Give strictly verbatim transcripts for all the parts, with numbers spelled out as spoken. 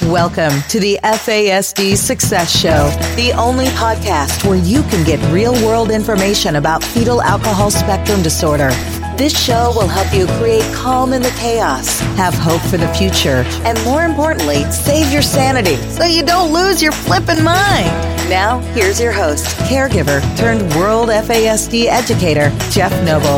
Welcome to the F A S D Success Show, the only podcast where you can get real-world information about fetal alcohol spectrum disorder. This show will help you create calm in the chaos, have hope for the future, and more importantly, save your sanity so you don't lose your flippin' mind. Now, here's your host, caregiver turned world F A S D educator, Jeff Noble.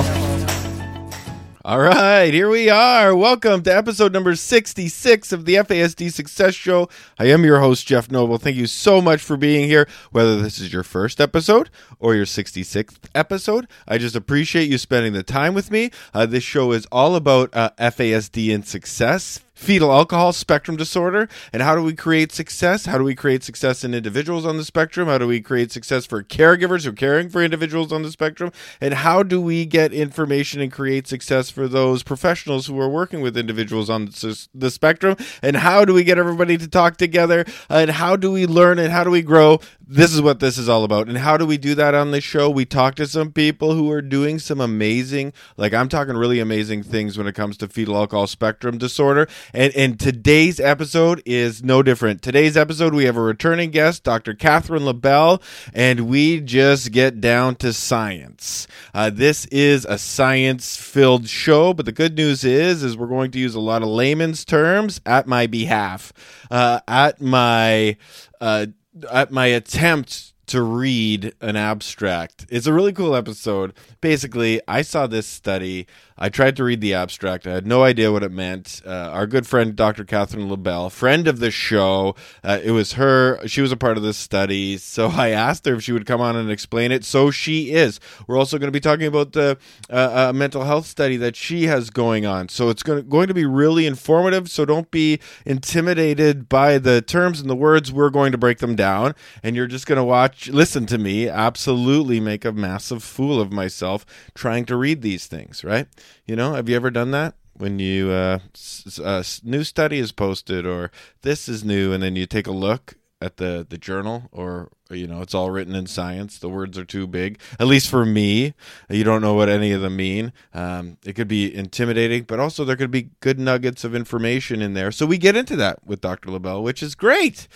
All right, here we are. Welcome to episode number sixty-six of the F A S D Success Show. I am your host, Jeff Noble. Thank you so much for being here, whether this is your first episode or your sixty-sixth episode. I just appreciate you spending the time with me. Uh, this show is all about uh, F A S D and success, fetal alcohol spectrum disorder, and how do we create success? How do we create success in individuals on the spectrum? How do we create success for caregivers who are caring for individuals on the spectrum? And how do we get information and create success for those professionals who are working with individuals on the spectrum? And how do we get everybody to talk together? And how do we learn and how do we grow? This is what this is all about. And how do we do that on this show? We talk to some people who are doing some amazing, like I'm talking really amazing things when it comes to fetal alcohol spectrum disorder. And, and today's episode is no different. Today's episode, we have a returning guest, Doctor Catherine LaBelle, and we just get down to science. Uh, this is a science-filled show, but the good news is, is we're going to use a lot of layman's terms at my behalf, uh, at my, uh, at my attempt to read an abstract. It's a really cool episode. Basically, I saw this study. I tried to read the abstract. I had no idea what it meant. Uh, our good friend, Doctor Catherine LaBelle, friend of the show, uh, it was her. She was a part of this study. So I asked her if she would come on and explain it. So she is. We're also going to be talking about the uh, uh, mental health study that she has going on. So it's going to, going to be really informative. So don't be intimidated by the terms and the words. We're going to break them down. And you're just going to watch, listen to me, absolutely make a massive fool of myself trying to read these things, right? You know, have you ever done that? When you, uh, s- uh, new study is posted or this is new, and then you take a look at the, the journal or, you know, it's all written in science. The words are too big, at least for me. You don't know what any of them mean. Um, it could be intimidating, but also there could be good nuggets of information in there. So we get into that with Doctor LaBelle, which is great.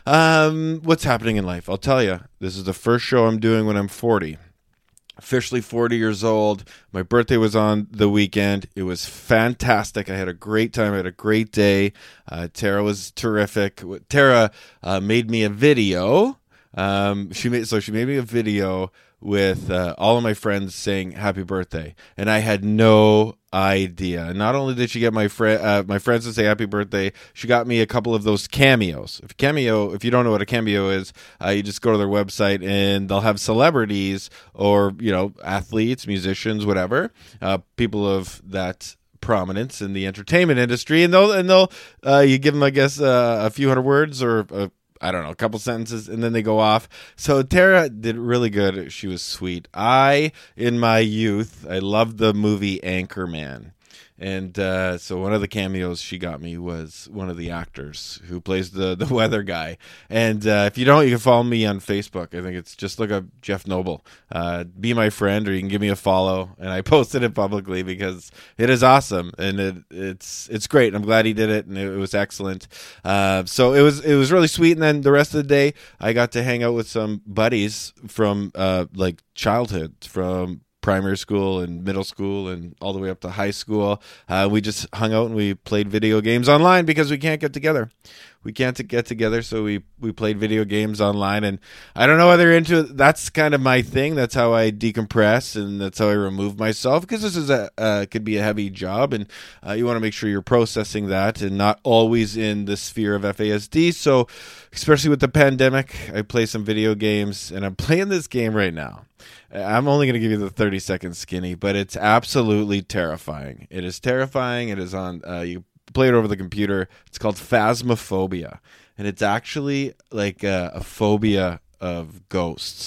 Um, what's happening in life? I'll tell you, this is the first show I'm doing when I'm forty. Officially forty years old. My birthday was on the weekend. It was fantastic. I had a great time. I had a great day. Uh, Tara was terrific. Tara uh, made me a video. Um, she made so she made me a video with uh, all of my friends saying happy birthday, and I had no idea. Not only did she get my friend uh, my friends to say happy birthday, she got me a couple of those cameos. If cameo, if you don't know what a cameo is, uh, you just go to their website and they'll have celebrities or, you know, athletes, musicians, whatever, uh, people of that prominence in the entertainment industry, and they'll and they'll uh, you give them, I guess, uh, a few hundred words or a I don't know, a couple sentences, and then they go off. So Tara did really good. She was sweet. I, in my youth, I loved the movie Anchorman. And uh, so one of the cameos she got me was one of the actors who plays the, the weather guy. And uh, if you don't, you can follow me on Facebook. I think it's just look up Jeff Noble. Uh, be my friend, or you can give me a follow. And I posted it publicly because it is awesome and it, it's it's great. I'm glad he did it, and it, it was excellent. Uh, so it was it was really sweet. And then the rest of the day, I got to hang out with some buddies from uh, like childhood, from primary school and middle school and all the way up to high school. Uh, we just hung out and we played video games online because we can't get together. We can't get together, so we, we played video games online. And I don't know whether you're into it. That's kind of my thing. That's how I decompress, and that's how I remove myself, because this is a uh, could be a heavy job, and uh, you want to make sure you're processing that and not always in the sphere of F A S D. So especially with the pandemic, I play some video games, and I'm playing this game right now. I'm only going to give you the thirty second skinny, but it's absolutely terrifying. It is terrifying. It is on, uh, you play it over the computer. It's called Phasmophobia, and it's actually like a, a phobia of ghosts.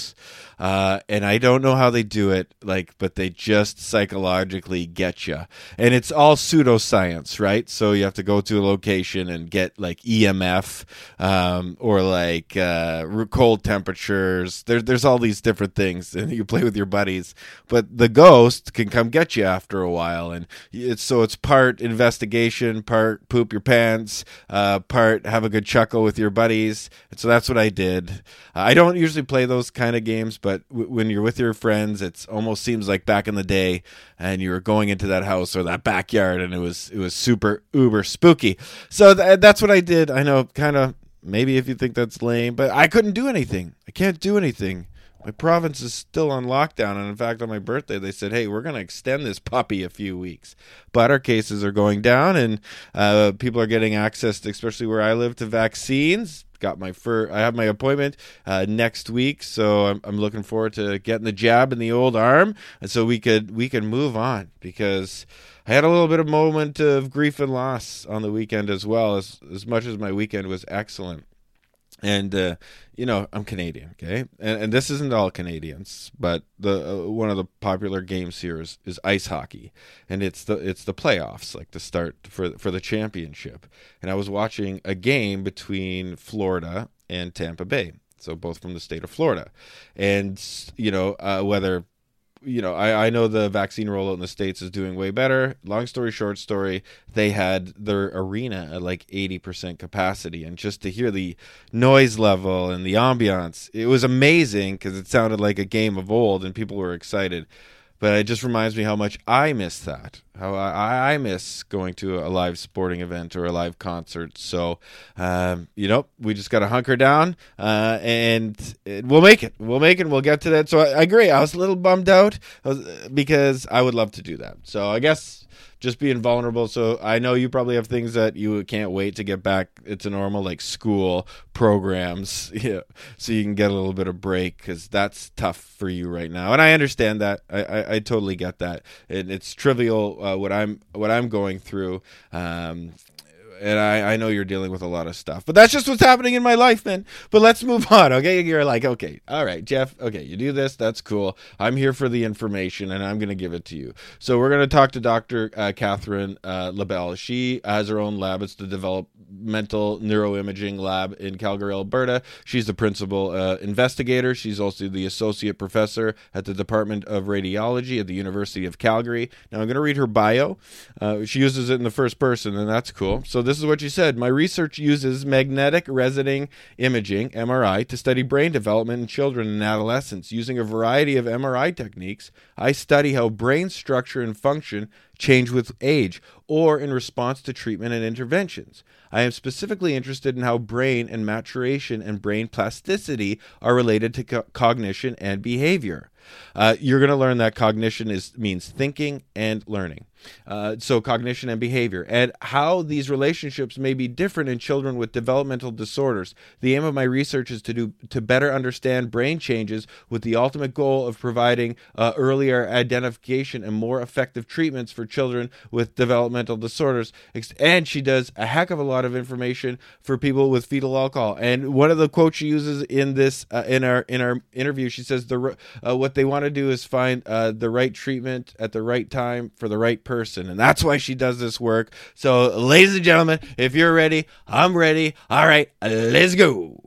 Uh, and I don't know how they do it, like, but they just psychologically get you. And it's all pseudoscience, right? So you have to go to a location and get like E M F, um, or like uh, cold temperatures. There's there's all these different things, and you play with your buddies. But the ghost can come get you after a while, and it's so it's part investigation, part poop your pants, uh, part have a good chuckle with your buddies. And so that's what I did. Uh, I don't usually play those kind of games, but w- when you're with your friends, it almost seems like back in the day, and you were going into that house or that backyard, and it was it was super uber spooky. So th- that's what I did. I know, kind of, maybe if you think that's lame, but I couldn't do anything. I can't do anything. My province is still on lockdown, and in fact, on my birthday, they said, hey, we're going to extend this puppy a few weeks. But our cases are going down, and uh, people are getting access, to, especially where I live, to vaccines. Got my fir- I have my appointment uh, next week, so I'm, I'm looking forward to getting the jab in the old arm, and so we could we can move on, because I had a little bit of moment of grief and loss on the weekend as well, as as much as my weekend was excellent. And, uh, you know, I'm Canadian, okay? And, and this isn't all Canadians, but the uh, one of the popular games here is, is ice hockey. And it's the it's the playoffs, like the start for, for the championship. And I was watching a game between Florida and Tampa Bay, so both from the state of Florida. And, you know, uh, whether... You know, I, I know the vaccine rollout in the States is doing way better. Long story short story, they had their arena at like eighty percent capacity. And just to hear the noise level and the ambiance, it was amazing, because it sounded like a game of old and people were excited. But it just reminds me how much I miss that, how I, I miss going to a live sporting event or a live concert. So, um, you know, we just got to hunker down, uh, and it, we'll make it. We'll make it. We'll get to that. So I, I agree. I was a little bummed out because I would love to do that. So I guess just being vulnerable. So I know you probably have things that you can't wait to get back to normal, like school programs, yeah, so you can get a little bit of break, because that's tough for you right now. And I understand that. I, I, I totally get that. And it's trivial uh, what I'm what I'm going through. Um, And I, I know you're dealing with a lot of stuff, but that's just what's happening in my life, man. But let's move on, okay? You're like, okay, all right, Jeff, okay, you do this, that's cool. I'm here for the information, and I'm going to give it to you. So we're going to talk to Doctor Uh, Catherine uh, LaBelle. She has her own lab. It's the Developmental Neuroimaging Lab in Calgary, Alberta. She's the principal uh, investigator. She's also the associate professor at the Department of Radiology at the University of Calgary. Now, I'm going to read her bio. Uh, she uses it in the first person, and that's cool. So this This is what she said. My research uses magnetic resonance imaging, M R I, to study brain development in children and adolescents. Using a variety of M R I techniques, I study how brain structure and function change with age or in response to treatment and interventions. I am specifically interested in how brain and maturation and brain plasticity are related to co- cognition and behavior. Uh, you're going to learn that cognition is means thinking and learning. Uh, so cognition and behavior, and how these relationships may be different in children with developmental disorders. The aim of my research is to do to better understand brain changes, with the ultimate goal of providing uh, earlier identification and more effective treatments for children with developmental disorders. And she does a heck of a lot of information for people with fetal alcohol. And one of the quotes she uses in this uh, in our in our interview, she says the uh, what they want to do is find uh, the right treatment at the right time for the right person. Person, and that's why she does this work. So, ladies and gentlemen, if you're ready, I'm ready. All right, let's go.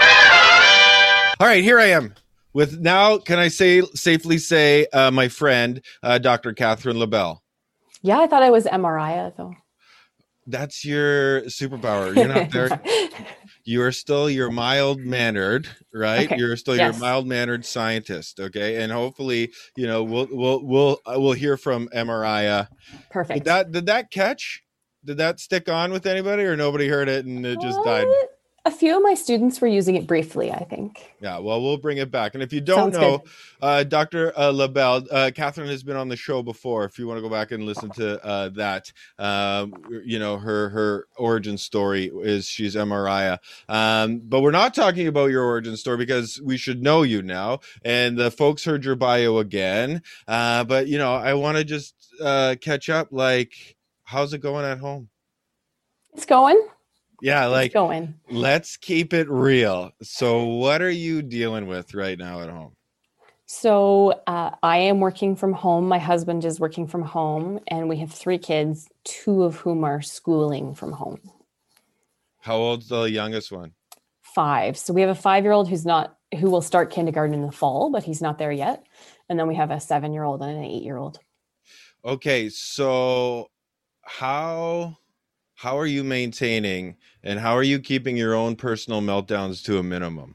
All right, here I am with now. Can I say safely say uh, my friend, uh, Doctor Catherine LaBelle? Yeah, I thought I was M R I though. That's your superpower. You're not there. You are still your mild-mannered, right? Okay. You're still yes. your mild-mannered scientist, okay? And hopefully, you know, we'll we'll we'll we'll hear from Mariah. Perfect. Did that did that catch? Did that stick on with anybody, or nobody heard it and it just died? Uh, a few of my students were using it briefly, I think. Yeah, well, we'll bring it back. And if you don't Sounds know, uh, Doctor Uh, LaBelle, uh, Catherine has been on the show before. If you want to go back and listen to uh, that, um, you know, her her origin story is she's Mariah. Um, but we're not talking about your origin story because we should know you now. And the folks heard your bio again. Uh, but, you know, I want to just uh, catch up. Like, how's it going at home? It's going. Yeah, like, it's going. Let's keep it real. So what are you dealing with right now at home? So uh, I am working from home. My husband is working from home, and we have three kids, two of whom are schooling from home. How old's the youngest one? Five. So we have a five-year-old who's not, who will start kindergarten in the fall, but he's not there yet. And then we have a seven-year-old and an eight-year-old. Okay, so how how are you maintaining and how are you keeping your own personal meltdowns to a minimum?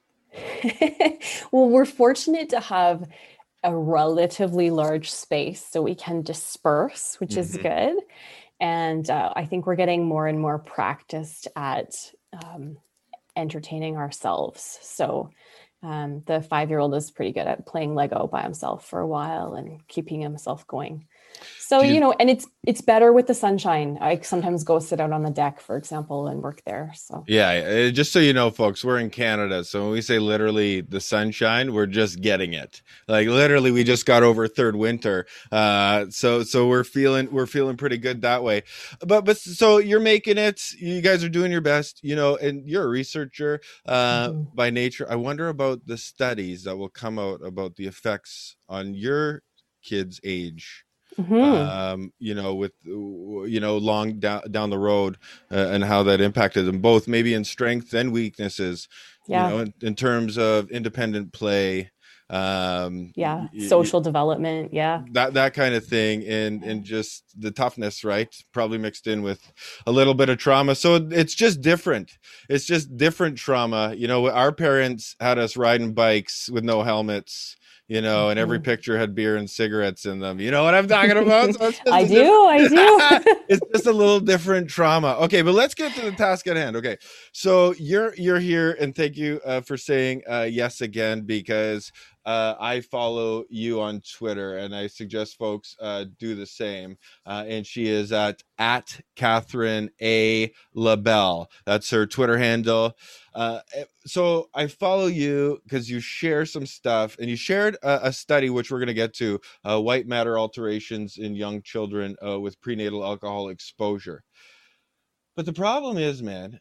Well, we're fortunate to have a relatively large space so we can disperse, which mm-hmm. is good. And uh, I think we're getting more and more practiced at um, entertaining ourselves. So um, the five-year-old is pretty good at playing Lego by himself for a while and keeping himself going. So, you, you know, and it's it's better with the sunshine. I sometimes go sit out on the deck, for example, and work there. So yeah, just so you know, folks, we're in Canada. So when we say literally the sunshine, we're just getting it. Like literally, we just got over third winter. Uh, so so we're feeling we're feeling pretty good that way. But but so you're making it. You guys are doing your best, you know, and you're a researcher uh, mm-hmm. by nature. I wonder about the studies that will come out about the effects on your kids' age. Mm-hmm. Um, you know, with, you know, long down, down the road uh, and how that impacted them both, maybe in strengths and weaknesses, yeah. you know, in, in terms of independent play. Um, yeah. Social y- development. Yeah. That, that kind of thing. And, and just the toughness, right. Probably mixed in with a little bit of trauma. So it's just different. It's just different trauma. You know, our parents had us riding bikes with no helmets. You know, and every picture had beer and cigarettes in them. You know what I'm talking about? So I do, I do. It's just a little different trauma. Okay, but let's get to the task at hand. Okay, so you're you're here, and thank you uh, for saying uh, yes again, because uh, I follow you on Twitter, and I suggest folks uh, do the same. Uh, and she is at at Catherine A. LaBelle. That's her Twitter handle. Uh, so I follow you because you share some stuff, and you shared a, a study, which we're going to get to, uh, white matter alterations in young children uh, with prenatal alcohol exposure. But the problem is, man,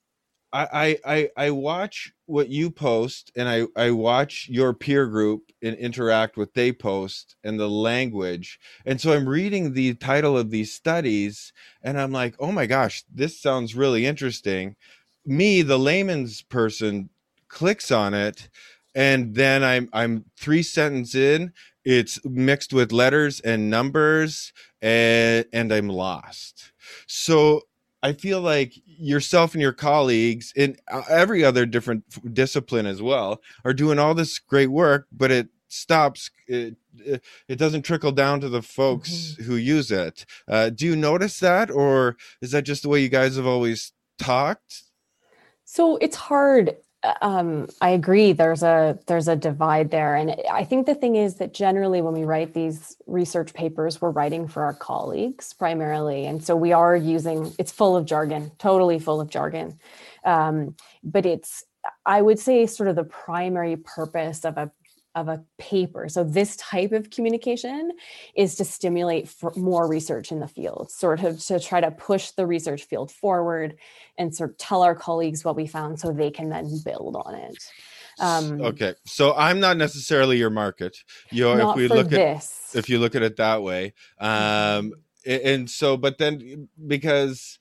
I, I, I watch what you post, and I, I watch your peer group and interact with they post and the language. And so I'm reading the title of these studies, and I'm like, oh my gosh, this sounds really interesting. Me, the layman's person, clicks on it, and then I'm I'm three sentences in. It's mixed with letters and numbers, and and I'm lost. So I feel like yourself and your colleagues in every other different discipline as well are doing all this great work, but it stops. It it, it doesn't trickle down to the folks mm-hmm. who use it. Uh, do you notice that, or is that just the way you guys have always talked? So it's hard. Um, I agree. There's a there's a divide there. And I think the thing is that generally when we write these research papers, we're writing for our colleagues primarily. And so we are using, it's full of jargon, totally full of jargon. Um, but it's, I would say, sort of the primary purpose of a of a paper. So this type of communication is to stimulate for more research in the field, sort of to try to push the research field forward and sort of tell our colleagues what we found so they can then build on it. Um, okay. So I'm not necessarily your market. You know, not if we for look this. at, if you look at it that way. Um, and so, but then because,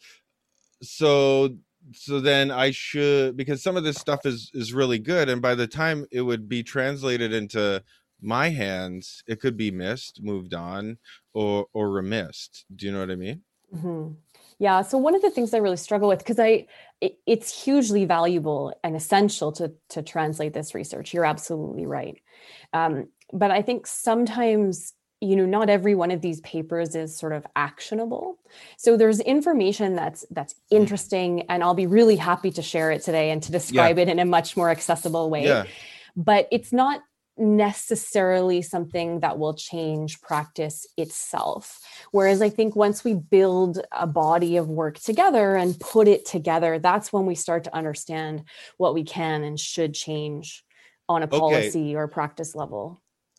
so So then I should, because some of this stuff is, is really good. And by the time it would be translated into my hands, it could be missed, moved on, or, or remissed. Do you know what I mean? Mm-hmm. Yeah. So one of the things I really struggle with, because I, it, it's hugely valuable and essential to, to translate this research. You're absolutely right. Um, but I think sometimes, you know, not every one of these papers is sort of actionable. So there's information that's that's interesting, and I'll be really happy to share it today and to describe yeah. it in a much more accessible way. Yeah. But it's not necessarily something that will change practice itself. Whereas I think once we build a body of work together and put it together, that's when we start to understand what we can and should change on a policy okay. or practice level.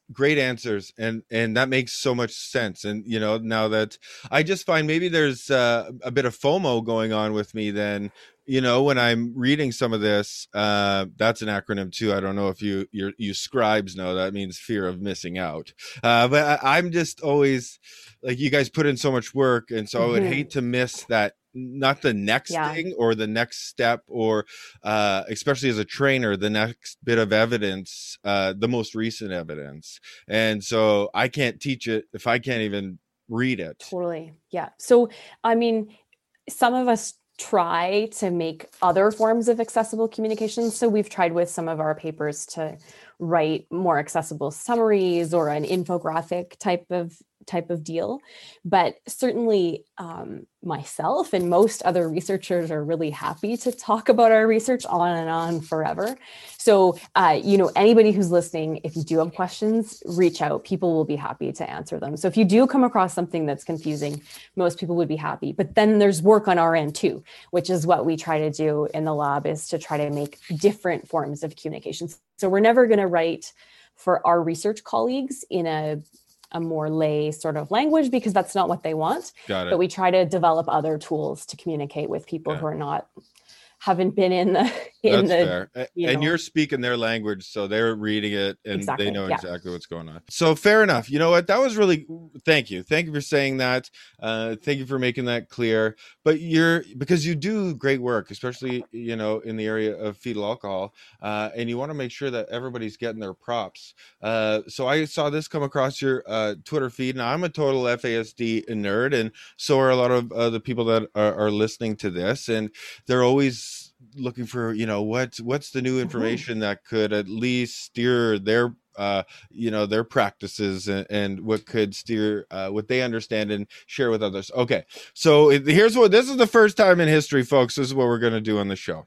great answers, and and that makes so much sense. And you know, now that I just find maybe there's uh, a bit of FOMO going on with me, then you know, when I'm reading some of this, uh, that's an acronym too. I don't know if you you you scribes know that means fear of missing out. Uh, but I, I'm just always like, you guys put in so much work, and so mm-hmm. I would hate to miss that. Not the next yeah. thing or the next step, or uh, especially as a trainer, the next bit of evidence, uh, the most recent evidence. And so I can't teach it if I can't even read it. Totally. Yeah. So, I mean, some of us try to make other forms of accessible communication. So we've tried with some of our papers to write more accessible summaries or an infographic type of type of deal. But certainly um, myself and most other researchers are really happy to talk about our research on and on forever. So, uh, you know, anybody who's listening, if you do have questions, reach out. People will be happy to answer them. So if you do come across something that's confusing, most people would be happy. But then there's work on our end too, which is what we try to do in the lab, is to try to make different forms of communications. So we're never going to write for our research colleagues in a a more lay sort of language, because that's not what they want. Got it. But we try to develop other tools to communicate with people yeah. who are not, haven't been in the, in That's the, fair. You and know. you're speaking their language, so they're reading it and exactly. they know yeah. exactly what's going on. So fair enough. You know what? That was really, thank you. Thank you for saying that. Uh, thank you for making that clear. But you're, because you do great work, especially, you know, in the area of fetal alcohol, uh, and you want to make sure that everybody's getting their props. Uh, so I saw this come across your uh, Twitter feed. Now, I'm a total F A S D nerd, and so are a lot of uh, the people that are, are listening to this, and they're always looking for, you know, what's what's the new information mm-hmm. that could at least steer their uh you know their practices, and, and what could steer uh what they understand and share with others. Okay, so here's what, this is the first time in history, folks, this is what we're going to do on the show.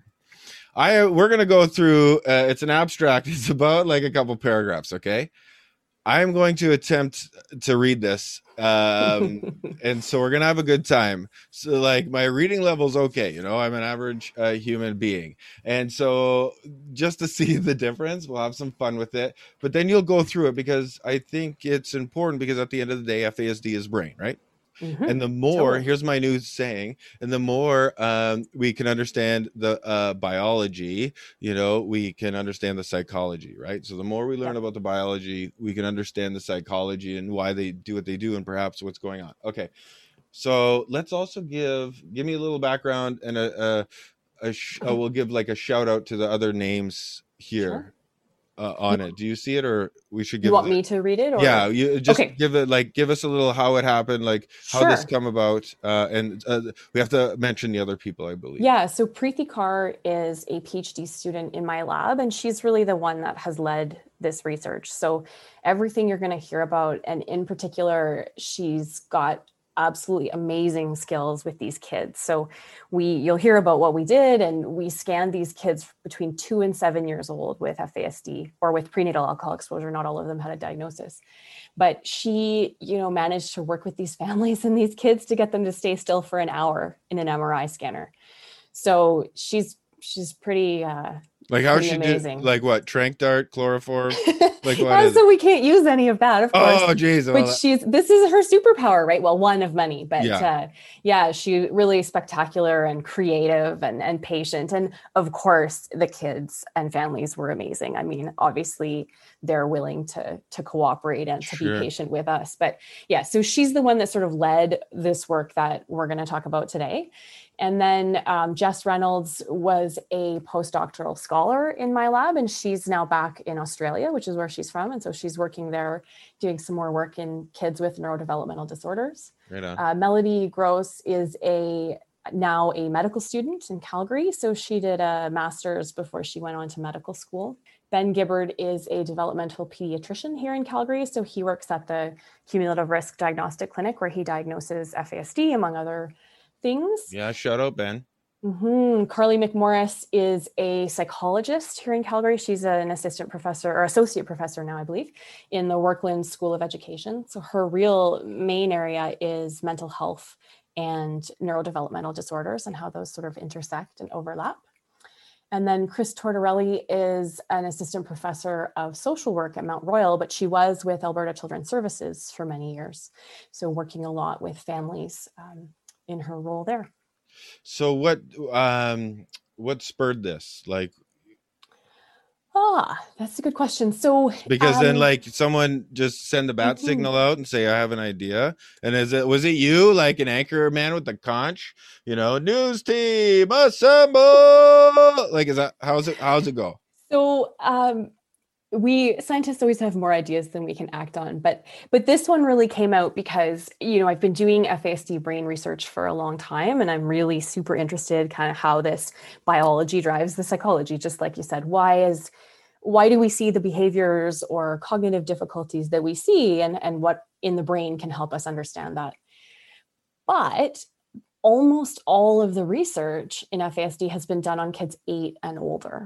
I we're going to go through uh, it's an abstract, it's about like a couple paragraphs. Okay, I'm going to attempt to read this. Um, and so we're going to have a good time. So like, my reading level's okay. You know, I'm an average uh, human being. And so just to see the difference, we'll have some fun with it, but then you'll go through it, because I think it's important, because at the end of the day, F A S D is brain, right? Mm-hmm. And the more, totally. Here's my new saying, and the more um, we can understand the uh, biology, you know, we can understand the psychology, right? So the more we learn yeah. about the biology, we can understand the psychology and why they do what they do, and perhaps what's going on. Okay, so let's also give, give me a little background, and a, a, a sh- uh, we'll give like a shout out to the other names here. Sure. Uh, on it. Do you see it, or we should give you want it, me to read it? Or? Yeah, you just okay. give it like give us a little how it happened, like how sure. this come about, uh, and uh, we have to mention the other people, I believe. Yeah, so Preeti Kaur is a PhD student in my lab, and she's really the one that has led this research. So everything you're going to hear about, and in particular, she's got absolutely amazing skills with these kids. So we, you'll hear about what we did, and we scanned these kids between two and seven years old with F A S D, or with prenatal alcohol exposure. Not all of them had a diagnosis, but she, you know, managed to work with these families and these kids to get them to stay still for an hour in an M R I scanner. So she's, she's pretty, uh, like how she amazing. did, like what, trank dart, chloroform, like what? Yeah, so we can't use any of that, of course. Oh, geez. Which she's, this is her superpower, right? Well, one of many, but yeah, uh, yeah, she really spectacular and creative and, and patient. And of course, the kids and families were amazing. I mean, obviously they're willing to, to cooperate and to sure. be patient with us. But yeah, so she's the one that sort of led this work that we're going to talk about today. And then um, Jess Reynolds was a postdoctoral scholar in my lab, and she's now back in Australia, which is where she's from. And so she's working there, doing some more work in kids with neurodevelopmental disorders. Right on. Uh, Melody Gross is a now a medical student in Calgary. So she did a master's before she went on to medical school. Ben Gibbard is a developmental pediatrician here in Calgary. So he works at the Cumulative Risk Diagnostic Clinic, where he diagnoses F A S D, among other things. Yeah, shout out, Ben. Mm-hmm. Carly McMorris is a psychologist here in Calgary. She's an assistant professor, or associate professor now, I believe, in the Workland School of Education. So her real main area is mental health and neurodevelopmental disorders, and how those sort of intersect and overlap. And then Chris Tortorelli is an assistant professor of social work at Mount Royal, but she was with Alberta Children's Services for many years. So working a lot with families um, in her role there. So what um, what spurred this? Like, Ah, that's a good question. So because um, then like someone just send the bat mm-hmm. signal out and say, I have an idea. And is it, was it you, like an anchor man with the conch, you know, news team assemble? Like, is that, how's it, how's it go? So, um, we scientists always have more ideas than we can act on, but but this one really came out because, you know, I've been doing F A S D brain research for a long time, and I'm really super interested kind of how this biology drives the psychology, just like you said. Why is why do we see the behaviors or cognitive difficulties that we see, and, and what in the brain can help us understand that? But almost all of the research in F A S D has been done on kids eight and older.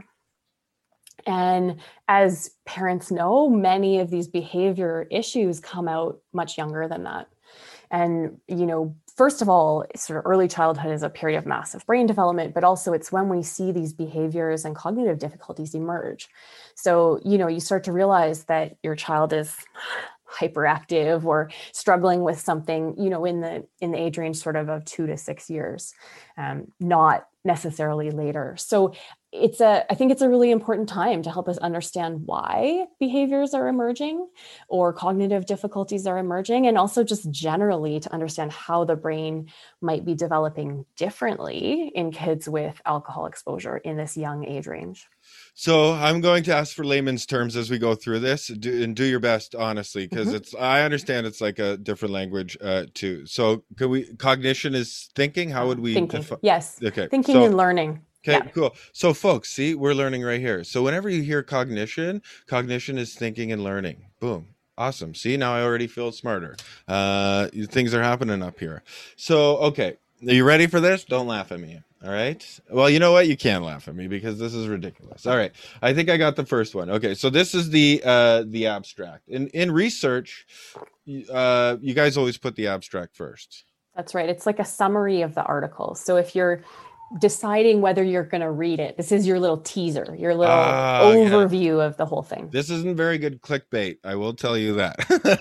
And as parents know, many of these behavior issues come out much younger than that. And, you know, first of all, sort of early childhood is a period of massive brain development, but also it's when we see these behaviors and cognitive difficulties emerge. So, you know, you start to realize that your child is hyperactive or struggling with something, you know, in the in the age range sort of of two to six years, um, not necessarily later. So it's a, I think it's a really important time to help us understand why behaviors are emerging or cognitive difficulties are emerging, and also just generally to understand how the brain might be developing differently in kids with alcohol exposure in this young age range. So I'm going to ask for layman's terms as we go through this, do, and do your best, honestly, because mm-hmm. it's, I understand it's like a different language uh, too. So can we, cognition is thinking, how would we? Thinking, defi- yes. Okay. Thinking so, and learning. Okay, yeah. Cool. So folks, see, we're learning right here. So whenever you hear cognition, cognition is thinking and learning. Boom. Awesome. See, now I already feel smarter. Uh, things are happening up here. So, okay. Are you ready for this? Don't laugh at me. All right. Well, you know what? You can laugh at me because this is ridiculous. All right. I think I got the first one. Okay. So this is the uh, the abstract. In in research, uh, you guys always put the abstract first. That's right. It's like a summary of the article. So if you're deciding whether you're going to read it, this is your little teaser, your little uh, overview yeah. of the whole thing. This isn't very good clickbait, I will tell you that.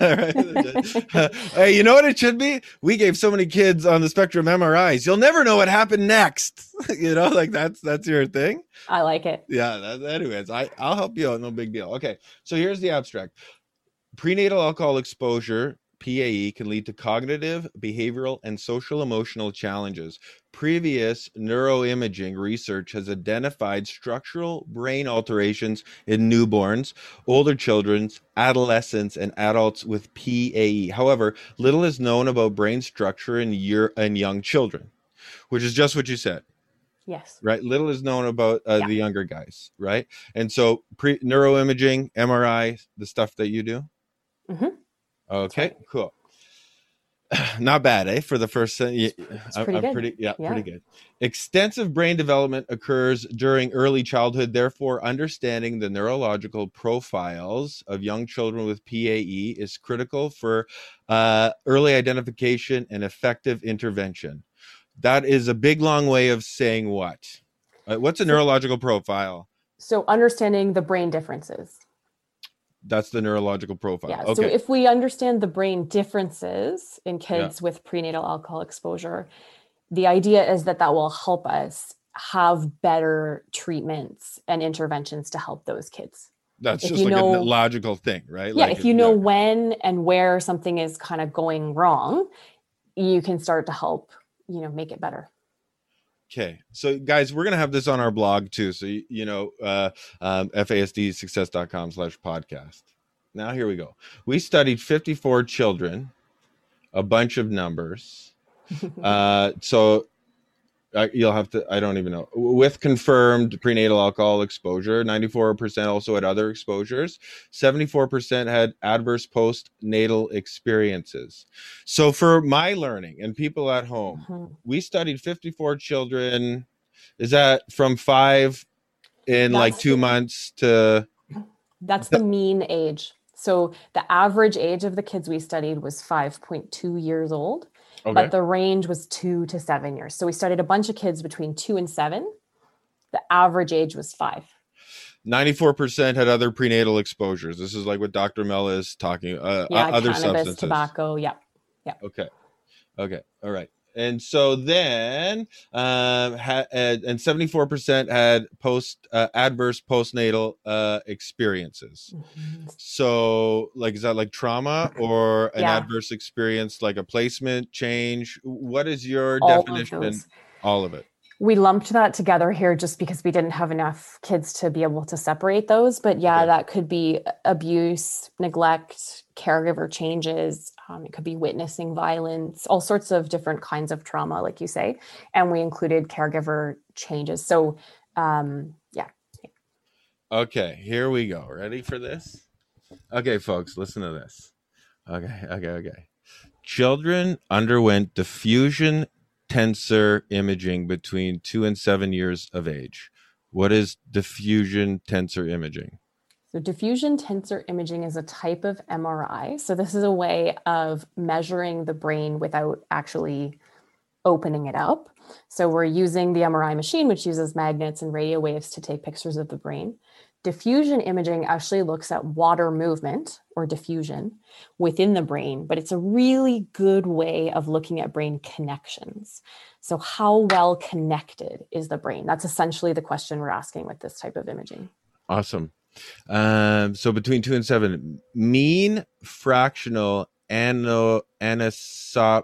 Hey, you know what it should be? We gave so many kids on the spectrum M R Is. You'll never know what happened next. You know, like that's that's your thing. I like it. Yeah. That, anyways, I I'll help you out. No big deal. Okay. So here's the abstract. Prenatal alcohol exposure, P A E, can lead to cognitive, behavioral, and social emotional challenges. Previous neuroimaging research has identified structural brain alterations in newborns, older children, adolescents, and adults with P A E. However, little is known about brain structure in, year, in young children, which is just what you said. Yes. Right. Little is known about uh, yeah. the younger guys. Right. And so pre neuroimaging, M R I, the stuff that you do. Mm-hmm. Okay, right. Cool. Not bad, eh? For the first, uh, yeah, it's pretty I'm good. pretty, yeah, yeah, pretty good. Extensive brain development occurs during early childhood. Therefore, understanding the neurological profiles of young children with P A E is critical for uh, early identification and effective intervention. That is a big, long way of saying what? Uh, what's a neurological profile? So, understanding the brain differences. That's the neurological profile. Yeah. Okay. So if we understand the brain differences in kids yeah. with prenatal alcohol exposure, the idea is that that will help us have better treatments and interventions to help those kids. That's if just you like know, a logical thing, right? Yeah. Like if you know yeah. when and where something is kind of going wrong, you can start to help, you know, make it better. Okay. So guys, we're going to have this on our blog too. So, you, you know, uh, um, F A S D success dot com slash podcast. Now, here we go. We studied fifty-four children, a bunch of numbers. uh, so uh, you'll have to, I don't even know, with confirmed prenatal alcohol exposure, ninety-four percent also had other exposures. seventy-four percent had adverse postnatal experiences. So for my learning and people at home, mm-hmm. we studied fifty-four children. Is that from five in that's like two the, months to? That's the mean age. So the average age of the kids we studied was five point two years old. Okay. But the range was two to seven years. So we studied a bunch of kids between two and seven. The average age was five. ninety-four percent had other prenatal exposures. This is like what Doctor Mel is talking, uh, Yeah, other cannabis, substances. tobacco. Yeah. Yeah. Okay. Okay. All right. And so then, um, ha- and seventy-four percent had post uh, adverse postnatal uh, experiences. Mm-hmm. So, like, is that like trauma or an yeah. adverse experience, like a placement change? What is your All definition? Of those. All of it. We lumped that together here just because we didn't have enough kids to be able to separate those. But yeah, okay. That could be abuse, neglect, caregiver changes. Um, it could be witnessing violence, all sorts of different kinds of trauma, like you say. And we included caregiver changes. So um, yeah. Okay, here we go. Ready for this? Okay, folks, listen to this. Okay, okay, okay. Children underwent diffusion tensor imaging between two and seven years of age. What is diffusion tensor imaging? So diffusion tensor imaging is a type of M R I. So this is a way of measuring the brain without actually opening it up. So we're using the M R I machine, which uses magnets and radio waves to take pictures of the brain. Diffusion imaging actually looks at water movement or diffusion within the brain, but it's a really good way of looking at brain connections. So how well connected is the brain? That's essentially the question we're asking with this type of imaging. Awesome. Um, so between two and seven, mean fractional ano, anisotrophy,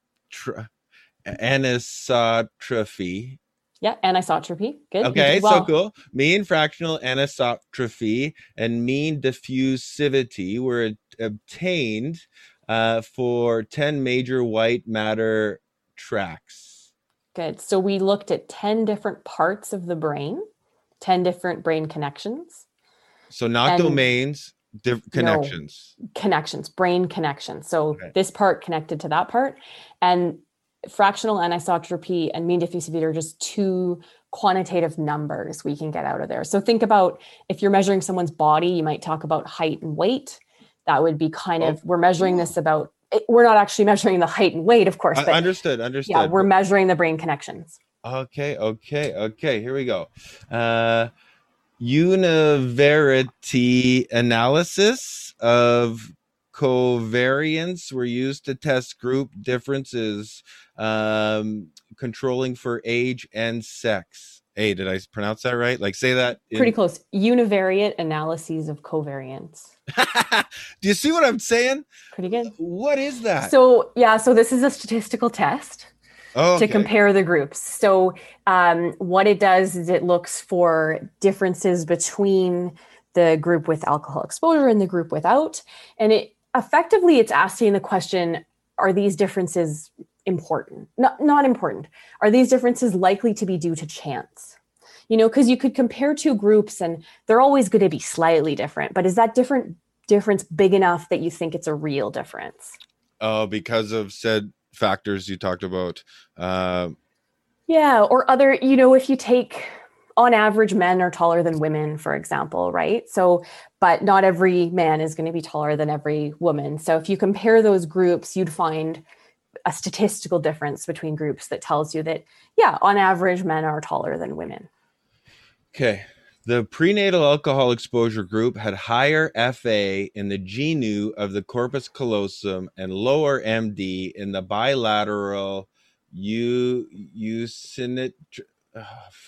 anisotrophy. Yeah, anisotropy. Good. Okay, well. so cool. Mean fractional anisotrophy and mean diffusivity were obtained uh, for ten major white matter tracts. Good. So we looked at ten different parts of the brain, ten different brain connections. So not and domains, diff- connections. No, connections, brain connections. So okay. This part connected to that part. And fractional anisotropy and mean diffusivity are just two quantitative numbers we can get out of there. So think about if you're measuring someone's body, you might talk about height and weight. That would be kind oh. of, we're measuring this about, we're not actually measuring the height and weight, of course. But understood, understood. Yeah, we're measuring the brain connections. Okay, okay, okay. Here we go. Uh, univerity analysis of covariance were used to test group differences, um, controlling for age and sex. Hey, did I pronounce that right? Like, say that. In... Pretty close. Univariate analyses of covariance. Do you see what I'm saying? Pretty good. What is that? So, yeah, so this is a statistical test. Oh, okay. To compare the groups. So um, what it does is it looks for differences between the group with alcohol exposure and the group without. And it effectively, it's asking the question, are these differences important? Not, not important. Are these differences likely to be due to chance? You know, because you could compare two groups and they're always going to be slightly different. But is that different difference big enough that you think it's a real difference? Oh, because of said factors you talked about. Uh... Yeah, or other, you know, if you take, on average, men are taller than women, for example, right? So, but not every man is going to be taller than every woman. So if you compare those groups, you'd find a statistical difference between groups that tells you that, yeah, on average, men are taller than women. Okay. The prenatal alcohol exposure group had higher F A in the G N U of the corpus callosum and lower M D in the bilateral u usinit uh,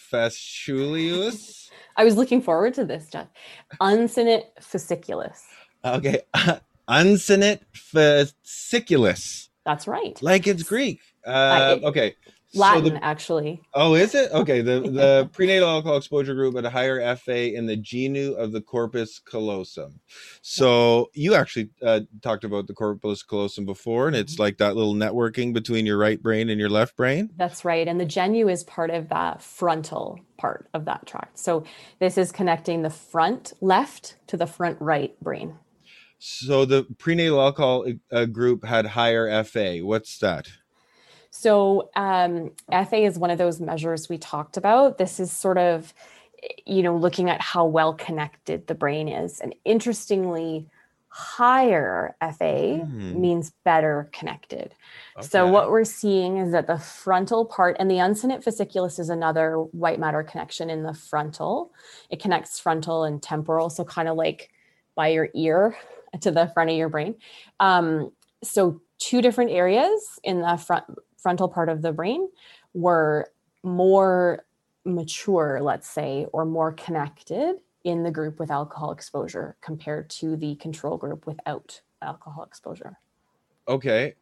fasciculus. I was looking forward to this, Jeff. Uncinate fasciculus. Okay, uh, uncinate fasciculus. That's right. Like it's Greek. Uh, uh, it, okay. Latin, so the, actually. Oh, is it? Okay. The the prenatal alcohol exposure group had a higher F A in the G N U of the corpus callosum. So you actually uh, talked about the corpus callosum before, and it's like that little networking between your right brain and your left brain. That's right. And the G N U is part of that frontal part of that tract. So this is connecting the front left to the front right brain. So the prenatal alcohol uh, group had higher F A. What's that? So um, F A is one of those measures we talked about. This is sort of, you know, looking at how well connected the brain is. And interestingly, Higher F A Hmm. means better connected. Okay. So what we're seeing is that the frontal part, and the uncinate fasciculus is another white matter connection in the frontal. It connects frontal and temporal, so kind of like by your ear to the front of your brain. Um, so two different areas in the front frontal part of the brain were more mature, let's say, or more connected in the group with alcohol exposure compared to the control group without alcohol exposure. Okay.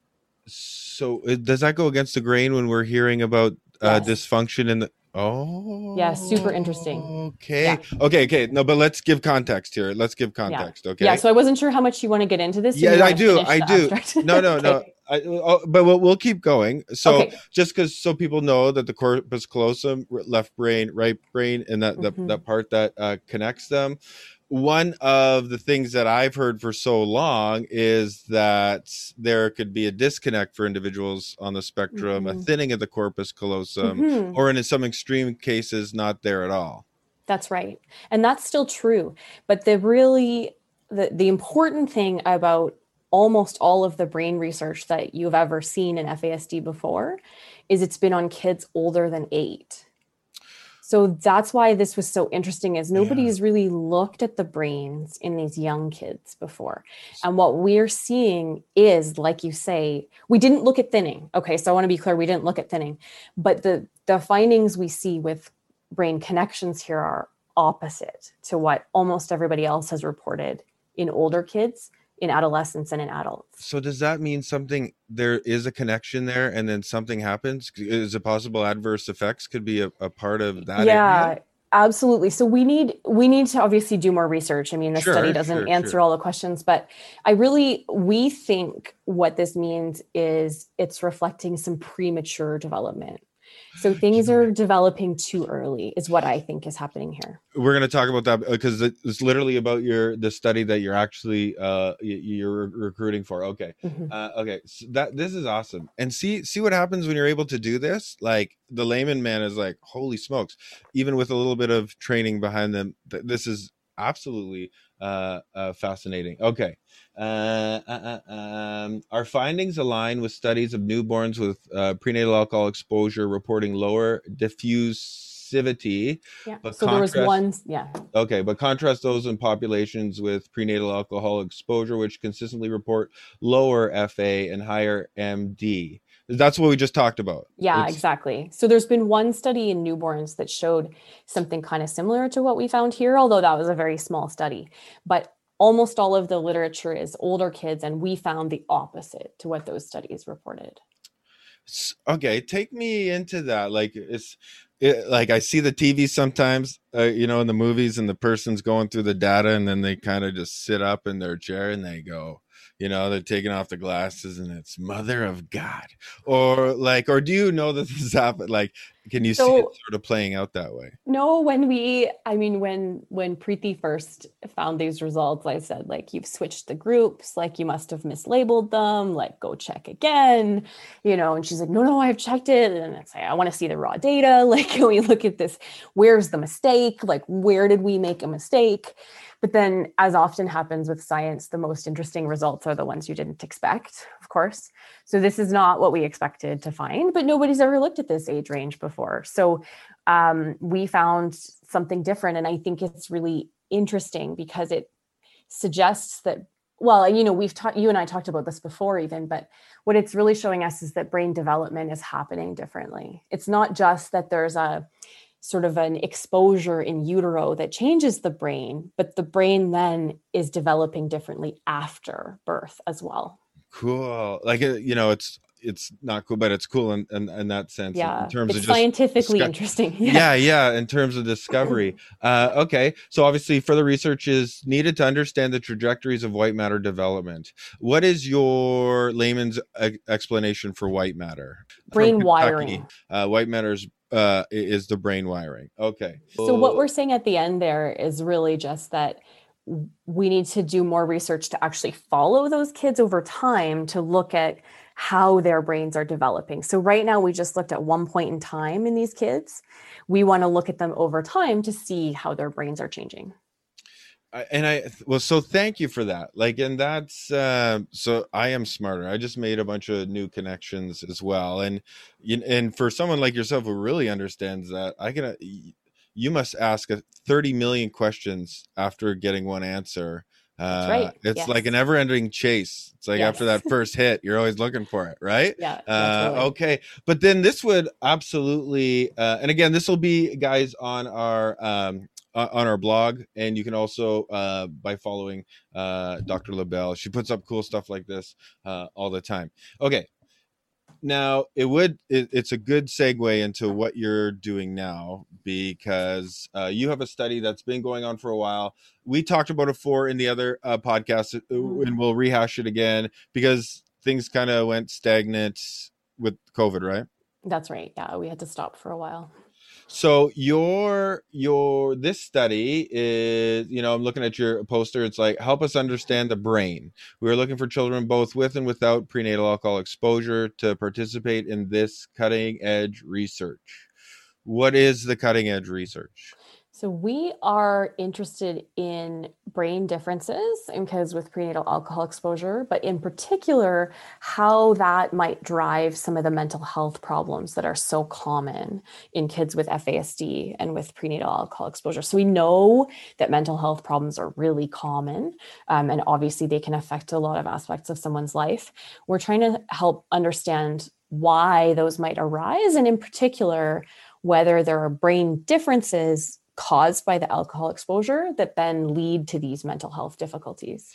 So uh, does that go against the grain when we're hearing about uh, Yes. dysfunction in the? Oh, Yeah, super interesting. Okay. Yeah. Okay. Okay. No, but let's give context here. Let's give context. Yeah. Okay. Yeah. So I wasn't sure how much you want to get into this. or Yeah, you I want to do. finish I the do. abstract? No, no, no. Okay. I, oh, but we'll, we'll keep going. So Okay. just because so people know that the corpus callosum, r- left brain, right brain, and that that, Mhm. that part that uh, connects them. One of the things that I've heard for so long is that there could be a disconnect for individuals on the spectrum, a Mhm. thinning of the corpus callosum, Mhm. or in some extreme cases, not there at all. That's right. And that's still true. But the really, the, the important thing about almost all of the brain research that you've ever seen in F A S D before is it's been on kids older than eight. So that's why this was so interesting, is nobody's really looked at the brains in these young kids before. And what we're seeing is, like you say, we didn't look at thinning. Okay, so I want to be clear, we didn't look at thinning. But the, the findings we see with brain connections here are opposite to what almost everybody else has reported in older kids, in adolescents, and in adults. So does that mean something, there is a connection there and then something happens? Is it possible adverse effects could be a, a part of that Yeah, area? absolutely. So we need we need to obviously do more research. I mean, the Sure, study doesn't sure, answer sure. all the questions, but I really we think what this means is it's reflecting some premature development. So things are developing too early is what I think is happening here. We're going to talk about that because it's literally about your the study that you're actually uh y- you're recruiting for. Okay. Mhm. Uh, okay, so that this is awesome. And see see what happens when you're able to do this. Like the layman man is like, holy smokes! Even with a little bit of training behind them, th- this is absolutely uh, uh fascinating. Okay. Uh, uh, uh, um, our findings align with studies of newborns with uh, prenatal alcohol exposure reporting lower diffusivity. Yeah. But So there was contrast- one, yeah. Okay, but contrast those in populations with prenatal alcohol exposure, which consistently report lower F A and higher M D. That's what we just talked about. Yeah, It's- exactly. So there's been one study in newborns that showed something kind of similar to what we found here, although that was a very small study. But almost all of the literature is older kids, and we found the opposite to what those studies reported. s- Okay, take me into that. Like it's it, like I see the T V sometimes, uh, you know, in the movies, and the person's going through the data, and then they kind of just sit up in their chair and they go, you know, they're taking off the glasses, and it's Mother of God, or like, or do you know that this happened? Like, can you see So- it sort of playing out that way? No, when we, I mean, when when Preeti first found these results, I said, like, you've switched the groups, like you must have mislabeled them, like go check again, you know. And she's like, no, no, I've checked it. And it's like, I want to see the raw data. Like, can we look at this? Where's the mistake? Like, where did we make a mistake? But then, as often happens with science, the most interesting results are the ones you didn't expect, of course. So this is not what we expected to find, but nobody's ever looked at this age range before. So um, we found something different. And I think it's really interesting because it suggests that, well, you know, we've talked, you and I talked about this before even, but what it's really showing us is that brain development is happening differently. It's not just that there's a sort of an exposure in utero that changes the brain, but the brain then is developing differently after birth as well. Cool. Like, uh, you know, it's it's not cool, but it's cool in, in, in that sense. Yeah, In terms it's of just scientifically disco- interesting. yeah. yeah, in terms of discovery. Uh, okay, so obviously further research is needed to understand the trajectories of white matter development. What is your layman's e- explanation for white matter? Brain From Kentucky, wiring. Uh, white matter's uh, is the brain wiring. Okay. So what we're saying at the end there is really just that we need to do more research to actually follow those kids over time to look at how their brains are developing. So right now we just looked at one point in time in these kids. We want to look at them over time to see how their brains are changing. I, and I well, so thank you for that. Like, and that's uh, so I am smarter. I just made a bunch of new connections as well, and you, and for someone like yourself who really understands that, I can. You must ask a thirty million questions after getting one answer. That's Uh, right. it's Yes. like a never-ending chase. It's like Yes. after that first hit, you're always looking for it, right? Yeah. Uh, totally. okay, but then this would absolutely, uh, and again, this will be guys on our um, uh, on our blog, and you can also uh, by following uh, Doctor LaBelle. She puts up cool stuff like this uh, all the time. Okay. Now it would it, it's a good segue into what you're doing now, because uh, you have a study that's been going on for a while. We talked about it for in the other uh, podcast, Mhm. and we'll rehash it again because things kind of went stagnant with COVID, right? That's right. Yeah, we had to stop for a while. So your your this study is, you know, I'm looking at your poster. It's like, help us understand the brain. We are looking for children both with and without prenatal alcohol exposure to participate in this cutting edge research. What is the cutting edge research? So we are interested in brain differences in kids with prenatal alcohol exposure, but in particular, how that might drive some of the mental health problems that are so common in kids with F A S D and with prenatal alcohol exposure. So we know that mental health problems are really common, um, and obviously they can affect a lot of aspects of someone's life. We're trying to help understand why those might arise, and in particular, whether there are brain differences caused by the alcohol exposure that then lead to these mental health difficulties.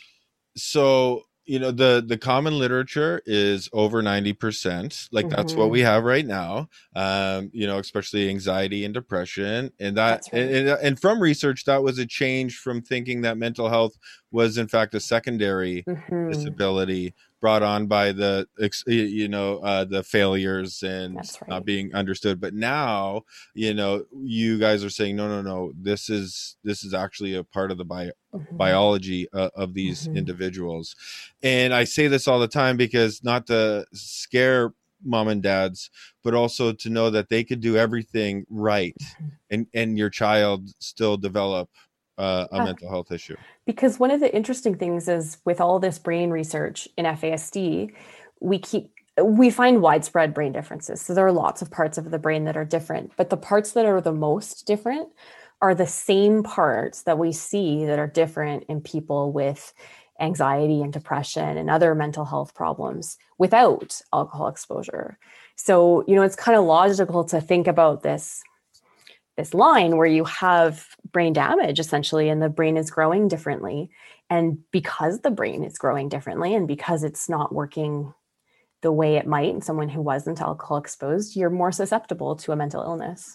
So, you know, the the common literature is over ninety percent. Like, mm-hmm. That's what we have right now. Um, you know, especially anxiety and depression. And that right. and, and from research, that was a change from thinking that mental health was in fact a secondary mm-hmm. disability brought on by the, you know, uh, the failures and right. not being understood. But now, you know, you guys are saying, no, no, no, this is, this is actually a part of the bio, mm-hmm. biology uh, of these mm-hmm. individuals. And I say this all the time because not to scare mom and dads, but also to know that they could do everything right mm-hmm. and, and your child still develop Uh, a yeah. mental health issue. Because one of the interesting things is with all this brain research in F A S D, we keep we find widespread brain differences. So there are lots of parts of the brain that are different, but the parts that are the most different are the same parts that we see that are different in people with anxiety and depression and other mental health problems without alcohol exposure. So, you know, it's kind of logical to think about this this line where you have brain damage essentially, and the brain is growing differently. And because the brain is growing differently and because it's not working the way it might in someone who wasn't alcohol exposed, you're more susceptible to a mental illness.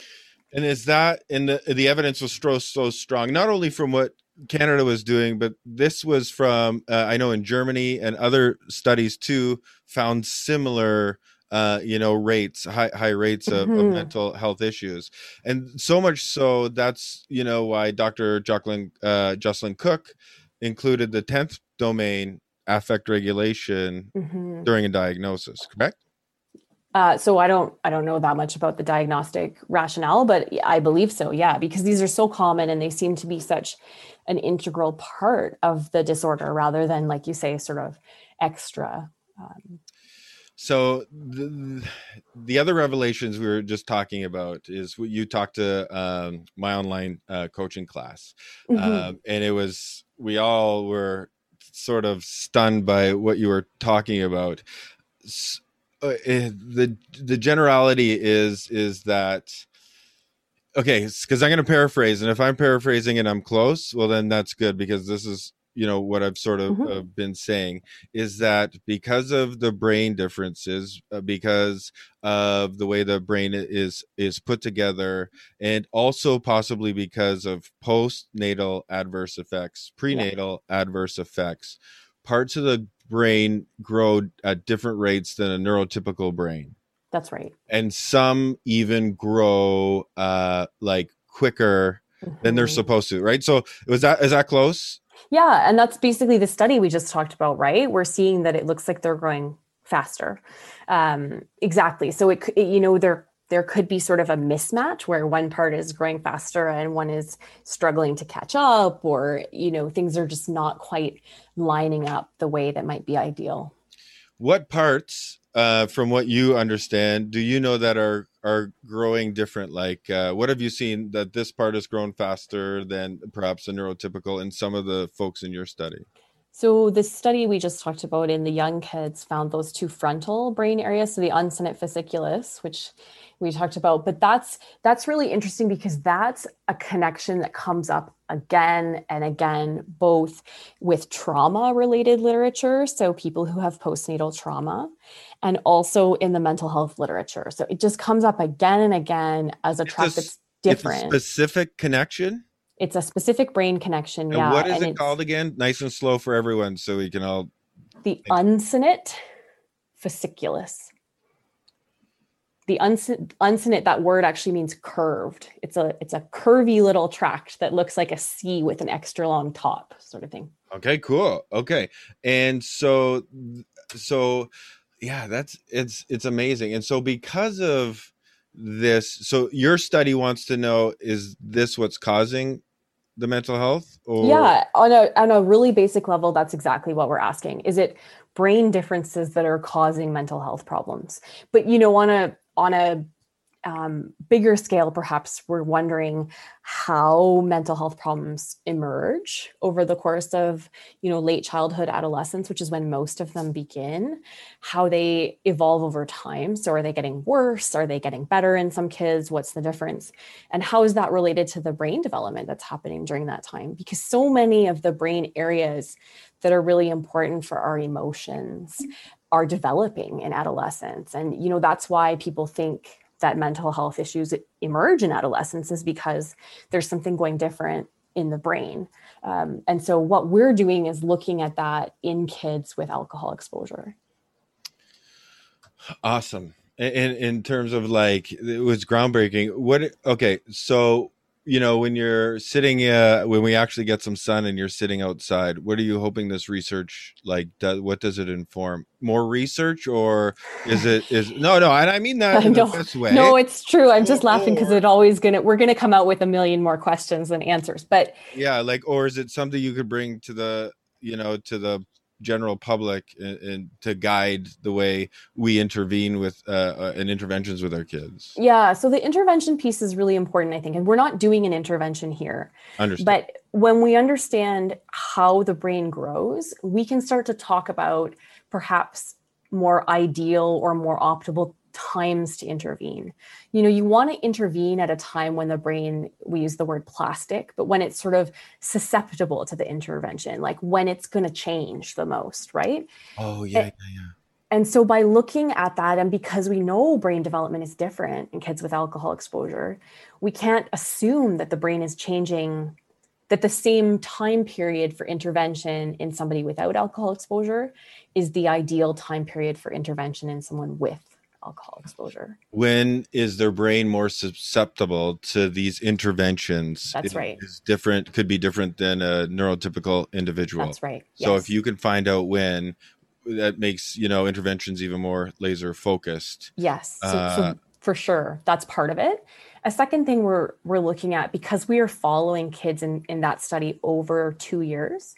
And is that, and the, the evidence was so, so strong, not only from what Canada was doing, but this was from, uh, I know in Germany and other studies too, found similar Uh, you know, rates, high high rates of, mm-hmm. of mental health issues. And so much so that's, you know, why Doctor Jocelyn, uh, Jocelyn Cook included the tenth domain, affect regulation, mm-hmm. during a diagnosis, correct? Uh, so I don't, I don't know that much about the diagnostic rationale, but I believe so. Yeah, because these are so common and they seem to be such an integral part of the disorder rather than, like you say, sort of extra. Um, So the, the other revelations we were just talking about is what you talked to um, my online uh, coaching class. Mm-hmm. Um, and it was, we all were sort of stunned by what you were talking about. Uh, the, the generality is, is that, okay, because I'm going to paraphrase, and if I'm paraphrasing and I'm close, well, then that's good, because this is, you know, what I've sort of mm-hmm. uh, been saying is that because of the brain differences, uh, because of the way the brain is is put together, and also possibly because of postnatal adverse effects, prenatal yeah. adverse effects, parts of the brain grow at different rates than a neurotypical brain. That's right. And some even grow uh, like quicker mm-hmm. than they're supposed to, right? So was that, is that close? Yeah. And that's basically the study we just talked about, right? We're seeing that it looks like they're growing faster. Um, exactly. So it, it, you know, they're, there could be sort of a mismatch where one part is growing faster and one is struggling to catch up, or, you know, things are just not quite lining up the way that might be ideal. What parts, uh, from what you understand, do you know that are are growing different? Like, uh, what have you seen that this part has grown faster than perhaps a neurotypical in some of the folks in your study? So the study we just talked about in the young kids found those two frontal brain areas, so the uncinate fasciculus, which we talked about, but that's that's really interesting because that's a connection that comes up again and again, both with trauma-related literature, so people who have postnatal trauma, and also in the mental health literature. So it just comes up again and again as a track It's a, that's different. It's a specific connection? It's a specific brain connection, And yeah. what is and it called again? Nice and slow for everyone so we can all... The uncinate fasciculus. The uncinate, uncinate, that word actually means curved. It's a it's a curvy little tract that looks like a C with an extra long top, sort of thing. Okay, cool. Okay. And so, so yeah, that's, it's, it's amazing. And so because of this, so your study wants to know, is this what's causing the mental health? Or... Yeah, on a on a really basic level, that's exactly what we're asking. Is it brain differences that are causing mental health problems? But, you know, on a on a um, bigger scale, perhaps we're wondering how mental health problems emerge over the course of, you know, late childhood, adolescence, which is when most of them begin, how they evolve over time. So are they getting worse? Are they getting better in some kids? What's the difference? And how is that related to the brain development that's happening during that time? Because so many of the brain areas that are really important for our emotions are developing in adolescence. And, you know, that's why people think that mental health issues emerge in adolescence, is because there's something going different in the brain. Um, and so what we're doing is looking at that in kids with alcohol exposure. Awesome. In, in terms of, like, it was groundbreaking. What, okay. So, you know, when you're sitting, uh, when we actually get some sun and you're sitting outside, what are you hoping this research, like, does, what does it inform? More research, or is it, is, no, no, and I mean that in no, the best way. No, it's true. I'm just or, laughing because it always gonna, we're going to come out with a million more questions than answers, but yeah, like, or is it something you could bring to the, you know, to the general public and, and to guide the way we intervene with uh, uh and interventions with our kids? Yeah, so the intervention piece is really important, I think, and we're not doing an intervention here. Understood. But when we understand how the brain grows, we can start to talk about perhaps more ideal or more optimal times to intervene. You know, you want to intervene at a time when the brain, we use the word plastic, but when it's sort of susceptible to the intervention, like when it's going to change the most, right? Oh, yeah, and, yeah, yeah. And so by looking at that, and because we know brain development is different in kids with alcohol exposure, we can't assume that the brain is changing, that the same time period for intervention in somebody without alcohol exposure is the ideal time period for intervention in someone with alcohol exposure. When is their brain more susceptible to these interventions? That's it right. Is different, could be different than a neurotypical individual. That's right. So Yes. if you can find out when, that makes, you know, interventions even more laser focused. Yes. So, Uh, so for sure, that's part of it. A second thing we're we're looking at, because we are following kids in, in that study over two years,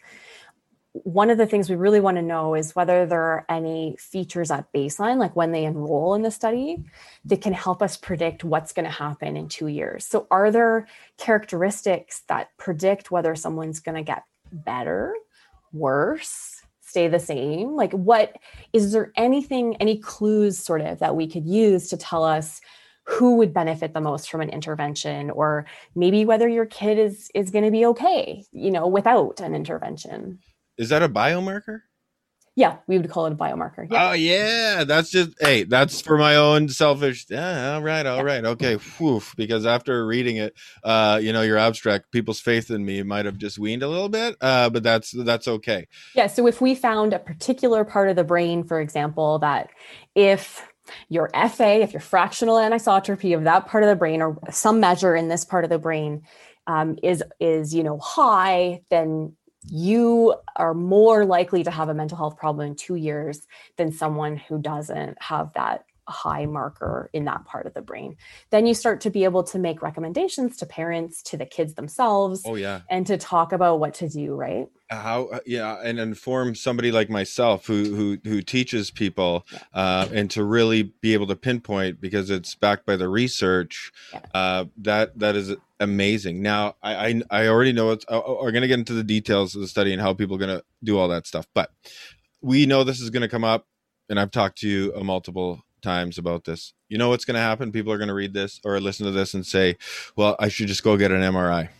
one of the things we really want to know is whether there are any features at baseline, like when they enroll in the study, that can help us predict what's going to happen in two years. So are there characteristics that predict whether someone's going to get better, worse, stay the same? Like, what, is there anything, any clues sort of that we could use to tell us who would benefit the most from an intervention, or maybe whether your kid is, is going to be okay, you know, without an intervention? Is that a biomarker? Yeah, we would call it a biomarker. Yeah. Oh yeah, that's just, hey, that's for my own selfish. Yeah, all right, all yeah. right, okay. Whew, because after reading it, uh, you know, your abstract, people's faith in me might have just weaned a little bit, uh, but that's that's okay. Yeah. So if we found a particular part of the brain, for example, that if your F A, if your fractional anisotropy of that part of the brain, or some measure in this part of the brain, um, is is you know high, then you are more likely to have a mental health problem in two years than someone who doesn't have that high marker in that part of the brain. Then you start to be able to make recommendations to parents, to the kids themselves, Oh yeah. and to talk about what to do, right? How yeah, and inform somebody like myself who who who teaches people, Yeah. uh, and to really be able to pinpoint, because it's backed by the research. Yeah. Uh, that that is amazing. Now I I, I already know it's. Uh, we're going to get into the details of the study and how people are going to do all that stuff, but we know this is going to come up, and I've talked to you uh, multiple times about this. You know what's going to happen? People are going to read this or listen to this and say, "Well, I should just go get an M R I."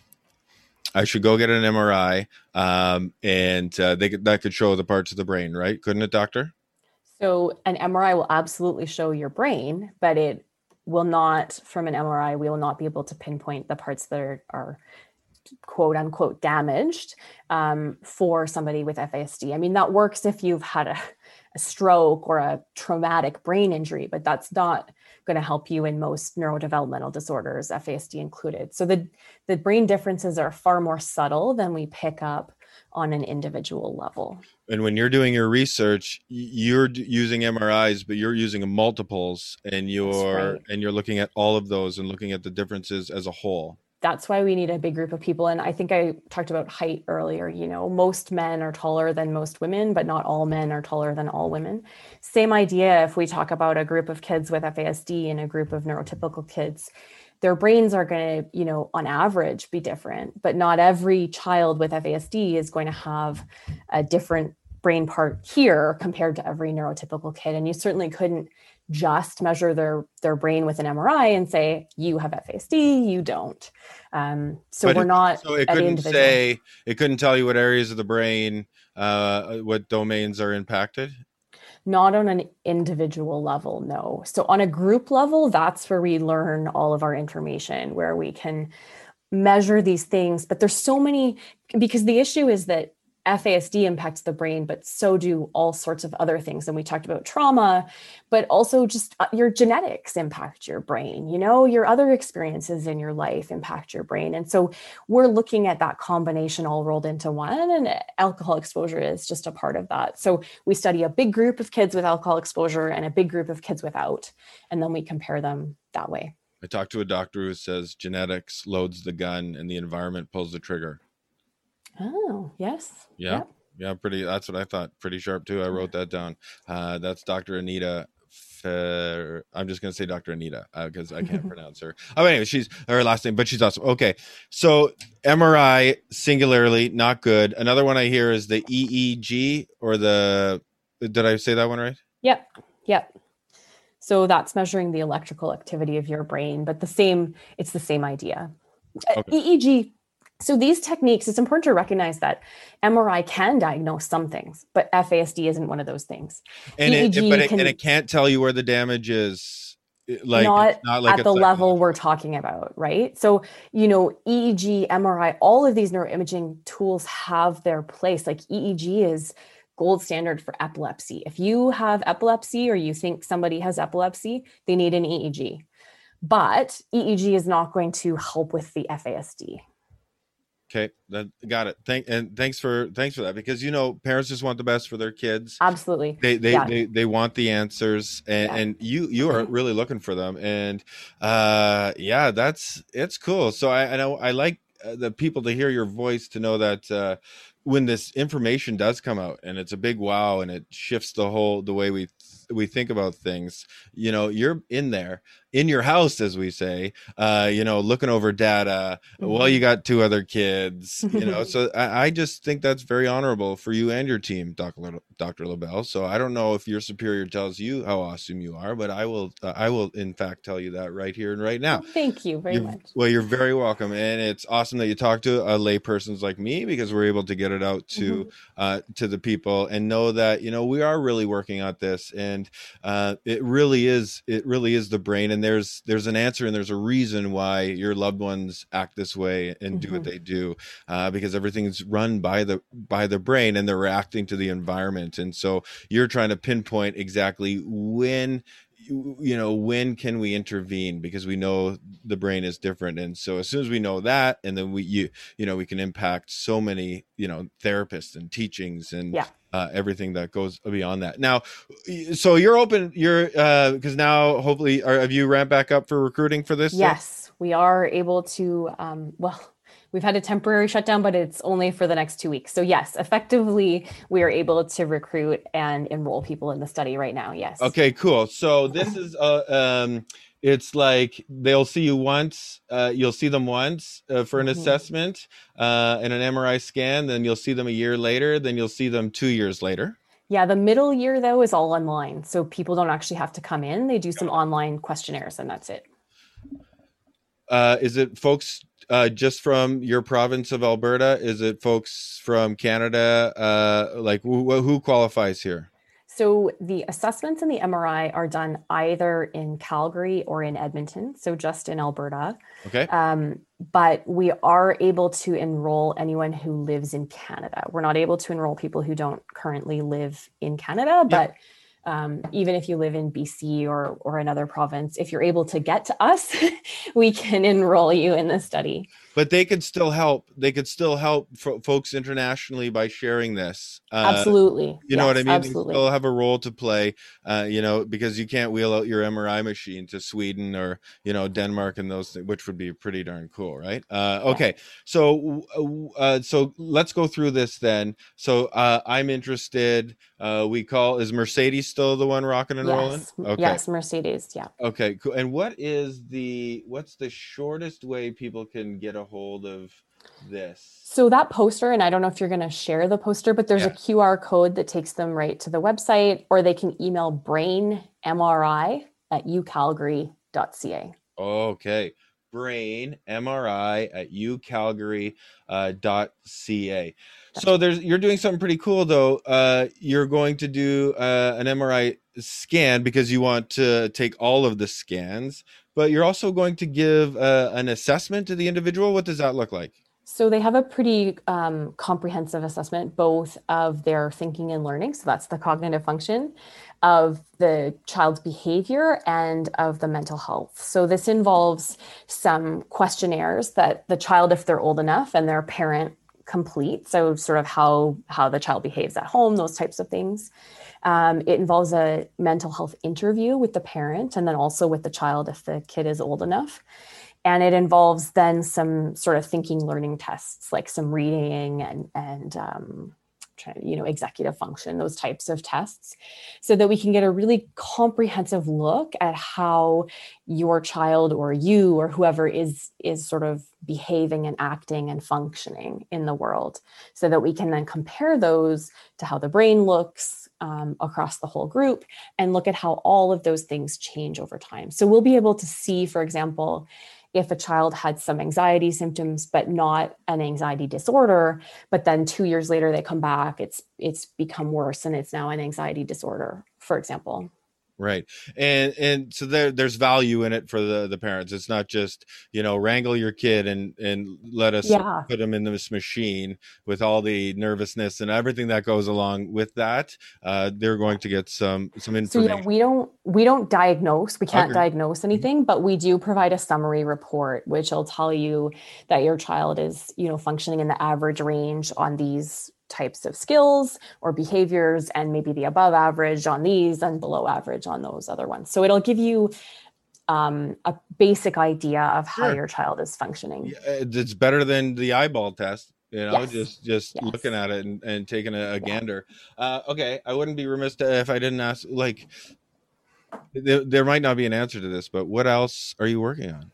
I should go get an M R I, um, and uh, they could, that could show the parts of the brain, right? Couldn't it, doctor? So an M R I will absolutely show your brain, but it will not, from an M R I, we will not be able to pinpoint the parts that are, are quote unquote damaged um, for somebody with F A S D. I mean, that works if you've had a, a stroke or a traumatic brain injury, but that's not going to help you in most neurodevelopmental disorders, F A S D included. So the, the brain differences are far more subtle than we pick up on an individual level. And when you're doing your research, you're using M R Is, but you're using multiples, and you're right. and you're looking at all of those and looking at the differences as a whole. That's why we need a big group of people. And I think I talked about height earlier. You know, most men are taller than most women, but not all men are taller than all women. Same idea if we talk about a group of kids with F A S D and a group of neurotypical kids. Their brains are going to, you know, on average be different, but not every child with F A S D is going to have a different brain part here compared to every neurotypical kid. And you certainly couldn't just measure their their brain with an M R I and say, you have F A S D, you don't. Um, so but we're it, not. So it couldn't say, it couldn't tell you what areas of the brain, uh, what domains are impacted? Not on an individual level, no. So on a group level, that's where we learn all of our information, where we can measure these things. But there's so many, because the issue is that F A S D impacts the brain, but so do all sorts of other things. And we talked about trauma, but also just your genetics impact your brain. You know, your other experiences in your life impact your brain. And so we're looking at that combination all rolled into one, and alcohol exposure is just a part of that. So we study a big group of kids with alcohol exposure and a big group of kids without, and then we compare them that way. I talked to a doctor who says genetics loads the gun and the environment pulls the trigger. Oh, yes. Yeah. Yep. Yeah. Pretty, that's what I thought. Pretty sharp too. I wrote that down. Uh, that's Doctor Anita. Fer, I'm just going to say Doctor Anita because uh, I can't pronounce her. Oh, anyway, she's her last name, but she's awesome. Okay. So M R I singularly, not good. Another one I hear is the E E G or the, did I say that one right? Yep. Yep. So that's measuring the electrical activity of your brain, but the same, it's the same idea. Okay. E E G. So these techniques, it's important to recognize that M R I can diagnose some things, but F A S D isn't one of those things. And, it, but it, can, and it can't tell you where the damage is. Like, not, not like at the level we're talking about, right? So, you know, E E G, M R I, all of these neuroimaging tools have their place. Like E E G is gold standard for epilepsy. If you have epilepsy or you think somebody has epilepsy, they need an E E G. But E E G is not going to help with the F A S D. Okay, that got it. Thank and thanks for thanks for that, because you know parents just want the best for their kids. Absolutely, they they yeah. they, they want the answers, and, yeah. and you you are really looking for them, and uh, yeah, that's it's cool. So I, I know I like the people to hear your voice, to know that uh, when this information does come out, and it's a big wow, and it shifts the whole the way we we think about things. You know, you're in there. In your house, as we say, uh, you know, looking over data mm-hmm. while you got two other kids, you know, so I, I just think that's very honorable for you and your team, Doctor Doctor LaBelle. So I don't know if your superior tells you how awesome you are, but I will, uh, I will in fact tell you that right here and right now. Thank you very you're, much. Well, you're very welcome. And it's awesome that you talk to a lay persons like me, because we're able to get it out to, mm-hmm. uh, to the people and know that, you know, we are really working on this, and uh, it really is, it really is the brain. And there's there's an answer and there's a reason why your loved ones act this way and do mm-hmm. what they do, uh, because everything's run by the by the brain, and they're reacting to the environment. And so you're trying to pinpoint exactly when you, you know, when can we intervene, because we know the brain is different. And so as soon as we know that, and then we, you, you know, we can impact so many, you know, therapists and teachings and Yeah. uh, everything that goes beyond that. Now, so you're open, you're, uh, because now hopefully, are, have you ramped back up for recruiting for this? Yes, thing? We are able to, um, well, we've had a temporary shutdown, but it's only for the next two weeks. So yes, effectively, we are able to recruit and enroll people in the study right now. Yes. Okay, cool. So this is, uh, um, it's like they'll see you once, uh, you'll see them once uh, for an mm-hmm. assessment uh, and an M R I scan, then you'll see them a year later, then you'll see them two years later. Yeah, the middle year, though, is all online. So people don't actually have to come in. They do some online questionnaires and that's it. Uh, is it folks uh, just from your province of Alberta? Is it folks from Canada? Uh, like who, who qualifies here? So the assessments and the M R I are done either in Calgary or in Edmonton, so just in Alberta. Okay. Um, but we are able to enroll anyone who lives in Canada. We're not able to enroll people who don't currently live in Canada, but yeah. Um, even if you live in B C or or another province, if you're able to get to us, we can enroll you in the study. But they could still help. They could still help f- folks internationally by sharing this. Uh, absolutely. You yes, know what I mean? Absolutely. They still have a role to play, uh, you know, because you can't wheel out your M R I machine to Sweden or, you know, Denmark and those things, which would be pretty darn cool, right? Uh, okay. Yeah. So, uh, so let's go through this then. So uh, I'm interested. Uh, we call, is Mercedes still the one rocking and yes. rolling? Okay. Yes, Mercedes. Yeah. Okay, cool. And what is the, what's the shortest way people can get a hold of this? So that poster, and I don't know if you're going to share the poster, but there's yeah. a Q R code that takes them right to the website, or they can email brain M R I at u calgary dot c a. Okay. Brain M R I at u calgary dot c a. So there's, you're doing something pretty cool though. Uh, you're going to do uh, an M R I scan because you want to take all of the scans, but you're also going to give uh, an assessment to the individual. What does that look like? So they have a pretty um, comprehensive assessment, both of their thinking and learning. So that's the cognitive function, of the child's behavior, and of the mental health. So this involves some questionnaires that the child, if they're old enough, and their parent complete. So sort of how, how the child behaves at home, those types of things. Um, it involves a mental health interview with the parent, and then also with the child if the kid is old enough. And it involves then some sort of thinking learning tests, like some reading and, and um, you know, executive function, those types of tests, so that we can get a really comprehensive look at how your child or you or whoever is, is sort of behaving and acting and functioning in the world, so that we can then compare those to how the brain looks um, across the whole group, and look at how all of those things change over time. So we'll be able to see, for example, if a child had some anxiety symptoms, but not an anxiety disorder, but then two years later they come back, it's it's become worse and it's now an anxiety disorder, for example. Right. And and so there there's value in it for the, the parents. It's not just, you know, wrangle your kid and, and let us yeah. put them in this machine with all the nervousness and everything that goes along with that. Uh, they're going to get some some information. So yeah, we don't we don't diagnose. We can't Okay. diagnose anything, but we do provide a summary report, which will tell you that your child is, you know, functioning in the average range on these types of skills or behaviors, and maybe the above average on these and below average on those other ones. So it'll give you um, a basic idea of how Sure. your child is functioning. Yeah, it's better than the eyeball test, you know, Yes. just just Yes. looking at it and, and taking a, a gander. Uh, okay, I wouldn't be remiss to, if I didn't ask, like, there, there might not be an answer to this, but what else are you working on?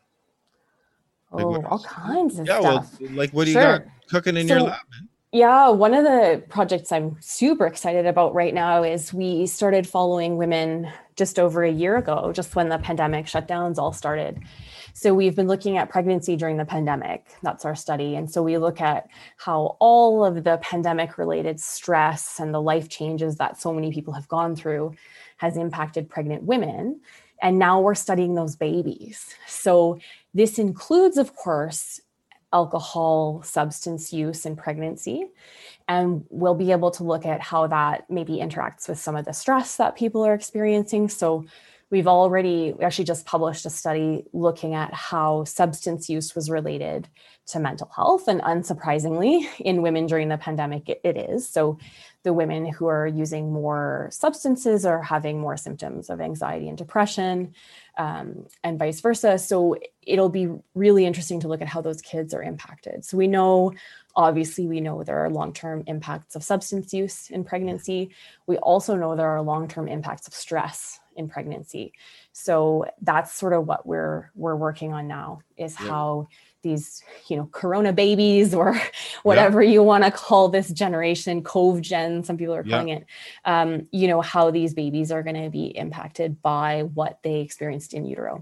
Like, Oh, what all else? kinds of Yeah, stuff. well, like, what do you Sure. got cooking in So- your lab, man? Yeah, one of the projects I'm super excited about right now is we started following women just over a year ago, just when the pandemic shutdowns all started. So we've been looking at pregnancy during the pandemic. That's our study. And so we look at how all of the pandemic related stress and the life changes that so many people have gone through has impacted pregnant women. And now we're studying those babies. So this includes, of course, alcohol, substance use in pregnancy. And we'll be able to look at how that maybe interacts with some of the stress that people are experiencing. So we've already we actually just published a study looking at how substance use was related to mental health. And unsurprisingly, in women during the pandemic, it, it is. So the women who are using more substances are having more symptoms of anxiety and depression, um, and vice versa. So it'll be really interesting to look at how those kids are impacted. So we know, obviously, we know there are long-term impacts of substance use in pregnancy. We also know there are long-term impacts of stress in pregnancy. So that's sort of what we're we're working on now, is Yeah. how these, you know, Corona babies, or whatever yeah. you want to call this generation, Cove Gen, some people are calling yeah. it, um, you know, how these babies are going to be impacted by what they experienced in utero.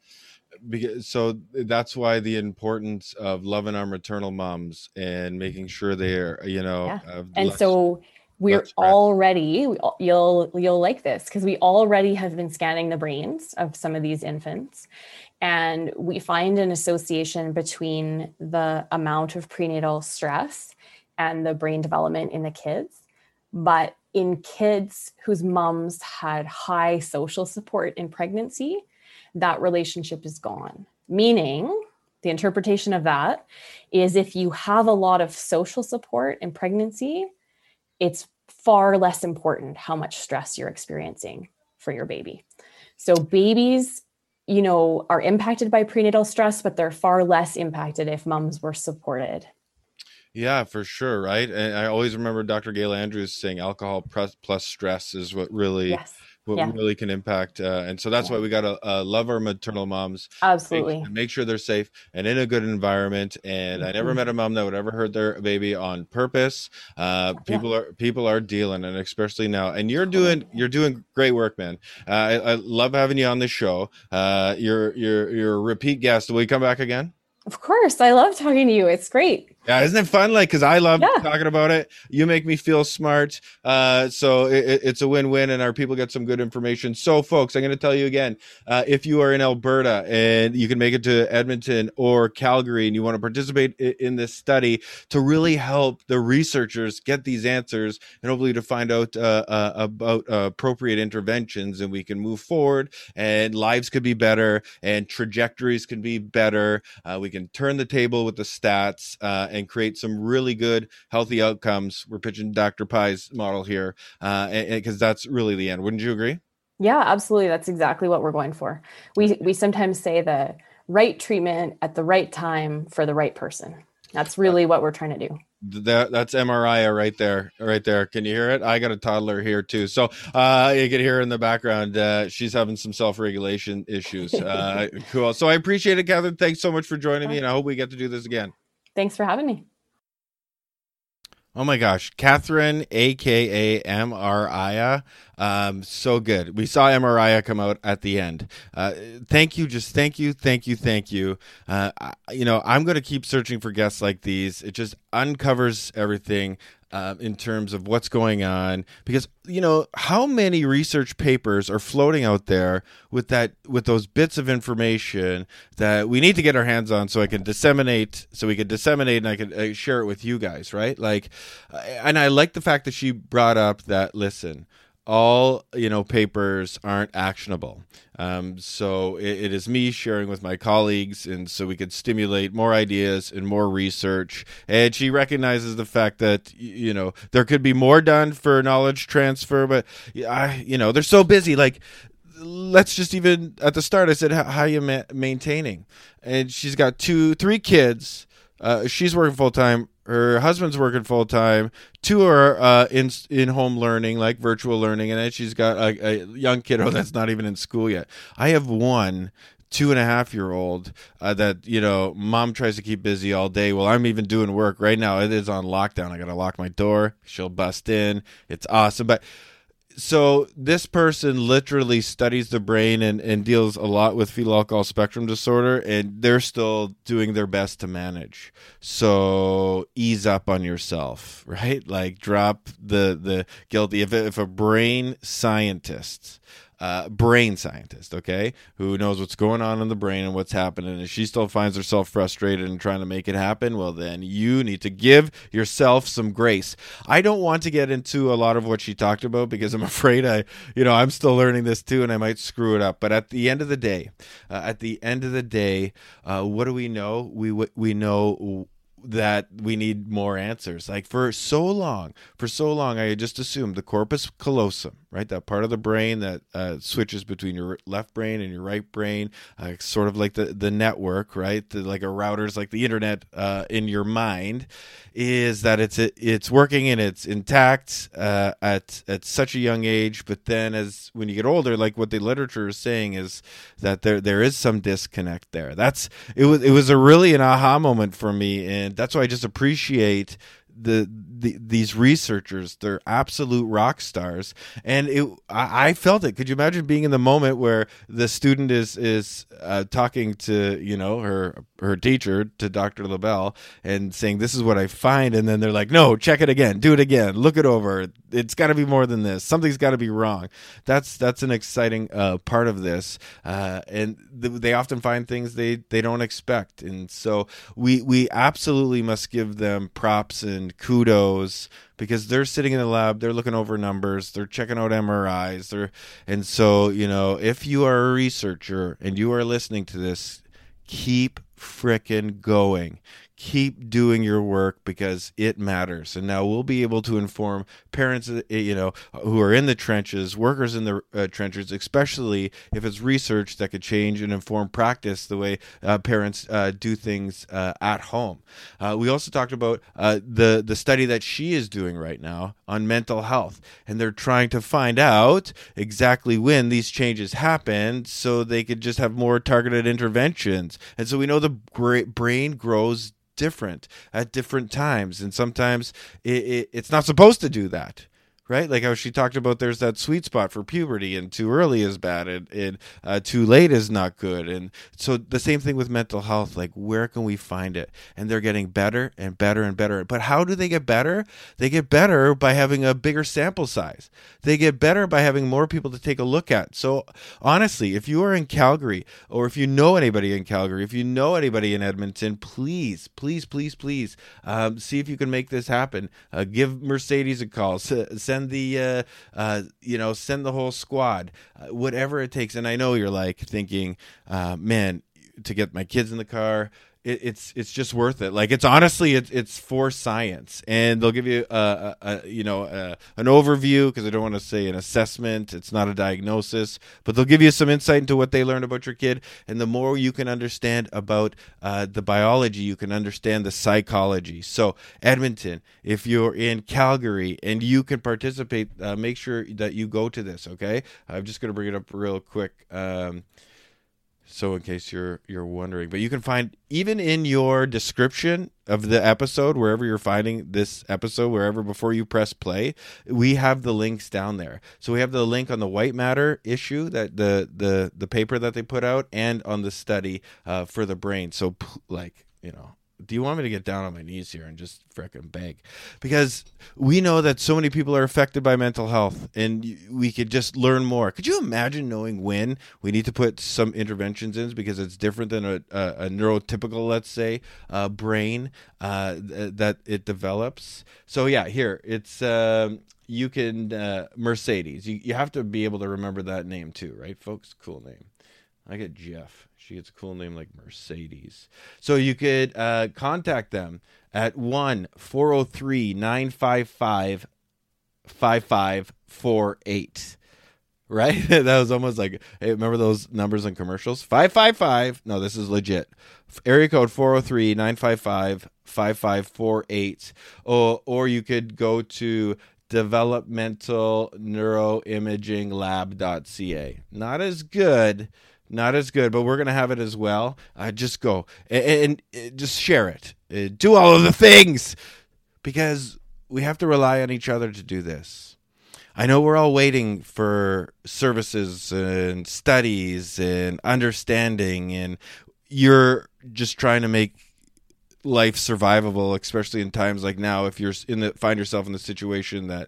Because, so that's why the importance of loving our maternal moms and making sure they're, you know, yeah. uh, and less, so we're already, you'll, you'll like this, because we already have been scanning the brains of some of these infants. And we find an association between the amount of prenatal stress and the brain development in the kids. But in kids whose moms had high social support in pregnancy, that relationship is gone. Meaning, the interpretation of that is, if you have a lot of social support in pregnancy, it's far less important how much stress you're experiencing for your baby. So babies, you know, are impacted by prenatal stress, but they're far less impacted if moms were supported. Yeah, for sure. Right. And I always remember Doctor Gail Andrews saying alcohol plus, plus stress is what really, yes. what yeah. really can impact. Uh, and so that's yeah. why we got to uh, love our maternal moms. Absolutely. Make, make sure they're safe and in a good environment. And mm-hmm. I never met a mom that would ever hurt their baby on purpose. Uh, people yeah. are, people are dealing, and especially now, and you're doing, you're doing great work, man. Uh, I, I love having you on the show. Uh, you're, you're, you're a repeat guest. Will you come back again? Of course. I love talking to you. It's great. Yeah, isn't it fun? Like, because I love yeah. talking about it. You make me feel smart. Uh, so it, it's a win-win, and our people get some good information. So, folks, I'm going to tell you again, uh, if you are in Alberta and you can make it to Edmonton or Calgary and you want to participate in, in this study to really help the researchers get these answers and hopefully to find out uh, uh, about uh, appropriate interventions, and we can move forward and lives could be better and trajectories can be better. Uh, we can turn the table with the stats, uh, and create some really good, healthy outcomes. We're pitching Doctor Pye's model here, uh, because that's really the end. Wouldn't you agree? Yeah, absolutely. That's exactly what we're going for. We we sometimes say the right treatment at the right time for the right person. That's really what we're trying to do. That, that's M R I right there, right there. Can you hear it? I got a toddler here too. So uh, you can hear her in the background. Uh, she's having some self-regulation issues. Uh, cool. So I appreciate it, Catherine. Thanks so much for joining me, and I hope we get to do this again. Thanks for having me. Oh my gosh, Catherine, A K A M R I A. Um, so good. We saw M R I A come out at the end. Uh, thank you. Just thank you. Thank you. Thank you. Uh, I, you know, I'm going to keep searching for guests like these. It just uncovers everything. Uh, in terms of what's going on, because you know how many research papers are floating out there with that with those bits of information that we need to get our hands on, so I can disseminate, so we can disseminate, and I can uh, share it with you guys, right? Like, uh, and I like the fact that she brought up that. Listen, all you know papers aren't actionable. Um, so it, it is me sharing with my colleagues, and so we could stimulate more ideas and more research. And she recognizes the fact that, you know, there could be more done for knowledge transfer, but I, you know, they're so busy. Like, let's just even at the start, I said, how, how are you ma- maintaining? And she's got two, three kids. Uh, she's working full time. Her husband's working full time. Two are uh, in in home learning, like virtual learning, and then she's got a, a young kiddo that's not even in school yet. I have one two and a half year old uh, that, you know, mom tries to keep busy all day. Well, I'm even doing work right now. It is on lockdown. I got to lock my door. She'll bust in. It's awesome, but. So this person literally studies the brain and, and deals a lot with fetal alcohol spectrum disorder, and they're still doing their best to manage. So ease up on yourself, right? Like drop the, the guilty. If, if a brain scientist uh, brain scientist, okay, who knows what's going on in the brain and what's happening, and she still finds herself frustrated and trying to make it happen, well, then you need to give yourself some grace. I don't want to get into a lot of what she talked about because I'm afraid I, you know, I'm still learning this too, and I might screw it up. But at the end of the day, uh, at the end of the day, uh, what do we know? We we know that we need more answers. Like for so long, for so long, I just assumed the corpus callosum, right? That part of the brain that uh, switches between your left brain and your right brain, uh, sort of like the, the network, right? The, like a router's like the internet uh, in your mind, is that it's it's working and it's intact uh, at at such a young age. But then as when you get older, like what the literature is saying is that there there is some disconnect there. That's it was it was a really an aha moment for me, and that's why I just appreciate the, the these researchers. They're absolute rock stars, and it I, I felt it. Could you imagine being in the moment where the student is is uh, talking to you know her her teacher, to Doctor LaBelle, and saying, "This is what I find," and then they're like, "No, check it again, do it again, look it over. It's got to be more than this. Something's got to be wrong." That's that's an exciting uh, part of this, uh, and th- they often find things they, they don't expect, and so we we absolutely must give them props and kudos, because they're sitting in the lab, they're looking over numbers, they're checking out M R Is, they're and so you know if you are a researcher and you are listening to this, keep frickin' going. Keep doing your work because it matters. And now we'll be able to inform parents, you know, who are in the trenches, workers in the uh, trenches, especially if it's research that could change and inform practice the way uh, parents uh, do things uh, at home. Uh, we also talked about uh, the, the study that she is doing right now on mental health. And they're trying to find out exactly when these changes happen so they could just have more targeted interventions. And so we know the brain grows different at different times, and sometimes it, it, it's not supposed to do that, right? Like how she talked about there's that sweet spot for puberty, and too early is bad, and, and uh, too late is not good. And so the same thing with mental health, like where can we find it? And they're getting better and better and better. But how do they get better? They get better by having a bigger sample size. They get better by having more people to take a look at. So honestly, if you are in Calgary, or if you know anybody in Calgary, if you know anybody in Edmonton, please, please, please, please um, see if you can make this happen. Uh, give Mercedes a call. S- send the, uh, uh, you know, send the whole squad, uh, whatever it takes. And I know you're like thinking, uh, man, to get my kids in the car, it, it's it's just worth it. Like it's honestly, it's it's for science, and they'll give you a, a, a you know a, an overview, because I don't want to say an assessment. It's not a diagnosis, but they'll give you some insight into what they learned about your kid. And the more you can understand about uh, the biology, you can understand the psychology. So Edmonton, if you're in Calgary and you can participate, uh, make sure that you go to this. Okay, I'm just going to bring it up real quick. Um, So in case you're you're wondering, but you can find even in your description of the episode, wherever you're finding this episode, wherever before you press play, we have the links down there. So we have the link on the white matter issue, that the the the paper that they put out, and on the study uh, for the brain. So like, you know, do you want me to get down on my knees here and just frickin' beg? Because we know that so many people are affected by mental health, and we could just learn more. Could you imagine knowing when we need to put some interventions in, because it's different than a, a, a neurotypical, let's say, uh, brain uh, th- that it develops? So yeah, here, it's... Um, you can... Uh, Mercedes. You, you have to be able to remember that name too, right, folks? Cool name. I get Jeff. She gets a cool name like Mercedes. So you could uh, contact them at one four oh three, nine five five, five five four eight. Right? That was almost like, hey, remember those numbers in commercials? five five five. No, this is legit. Area code four oh three, nine five five, five five four eight. Or, or you could go to developmental neuroimaging lab dot c a. Not as good. Not as good, but we're going to have it as well. Uh, just go and, and just share it. Uh, do all of the things, because we have to rely on each other to do this. I know we're all waiting for services and studies and understanding, and you're just trying to make life survivable, especially in times like now. If you're in the find yourself in the situation that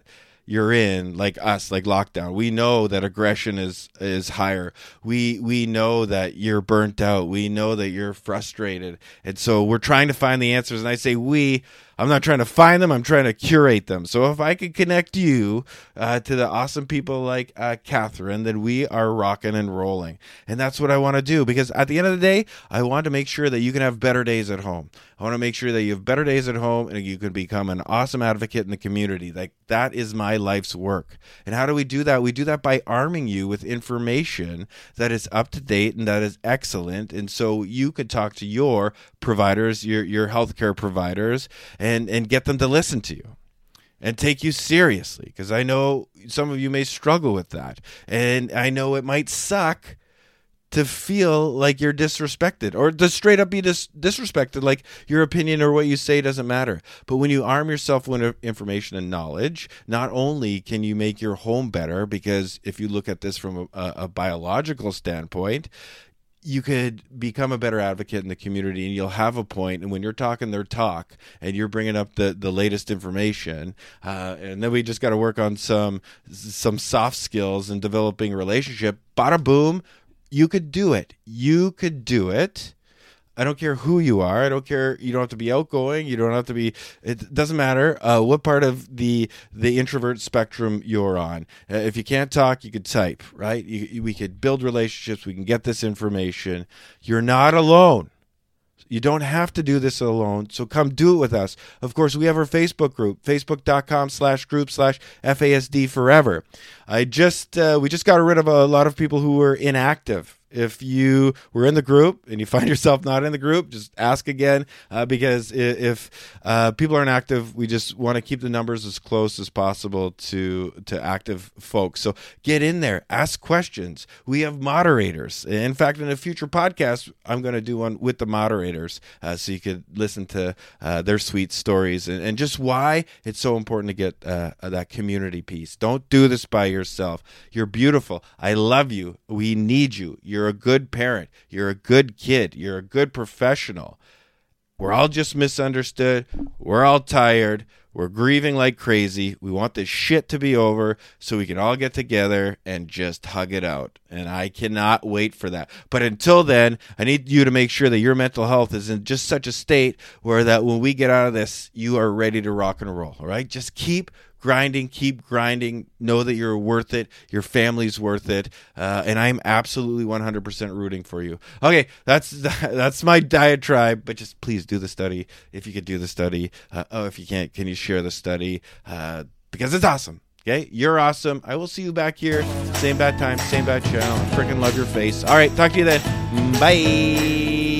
you're in, like us, like lockdown. We know that aggression is is higher. We we know that you're burnt out. We know that you're frustrated. And so we're trying to find the answers. And I say we, I'm not trying to find them. I'm trying to curate them. So if I could connect you uh, to the awesome people like uh, Catherine, then we are rocking and rolling. And that's what I want to do, because at the end of the day, I want to make sure that you can have better days at home. I want to make sure that you have better days at home and you can become an awesome advocate in the community. Like, that is my life's work. And how do we do that? We do that by arming you with information that is up to date and that is excellent. And so you could talk to your providers, your your healthcare providers, and, and get them to listen to you and take you seriously. Because I know some of you may struggle with that. And I know it might suck to feel like you're disrespected, or to straight up be dis- disrespected, like your opinion or what you say doesn't matter. But when you arm yourself with information and knowledge, not only can you make your home better, because if you look at this from a, a biological standpoint, you could become a better advocate in the community, and you'll have a point. And when you're talking their talk and you're bringing up the, the latest information, uh, and then we just got to work on some some soft skills and developing a relationship, bada boom, you could do it. You could do it. I don't care who you are. I don't care. You don't have to be outgoing. You don't have to be. It doesn't matter uh, what part of the the introvert spectrum you're on. Uh, if you can't talk, you could type, right? You, you, we could build relationships. We can get this information. You're not alone. You don't have to do this alone, so come do it with us. Of course, we have our Facebook group, facebook.com slash group slash FASD forever. I just, uh, we just got rid of a lot of people who were inactive. If you were in the group and you find yourself not in the group, just ask again, uh, because if uh, people aren't active, we just want to keep the numbers as close as possible to to active folks. So get in there, ask questions. We have moderators. In fact, in a future podcast, I'm going to do one with the moderators, uh, so you could listen to uh, their sweet stories and, and just why it's so important to get uh, that community piece. Don't do this by yourself. You're beautiful. I love you. We need you. You're a good parent. You're a good kid. You're a good professional. We're all just misunderstood. We're all tired. We're grieving like crazy. We want this shit to be over so we can all get together and just hug it out. And I cannot wait for that. But until then, I need you to make sure that your mental health is in just such a state where that when we get out of this, you are ready to rock and roll. All right? Just keep grinding, keep grinding. Know that you're worth it. Your family's worth it. Uh, and I'm absolutely one hundred percent rooting for you. Okay, that's that's my diatribe, but just please do the study. If you could do the study. Uh, oh, if you can't, can you share the study? Uh, because it's awesome. Okay, you're awesome. I will see you back here. Same bad time, same bad channel. I freaking love your face. All right, talk to you then. Bye.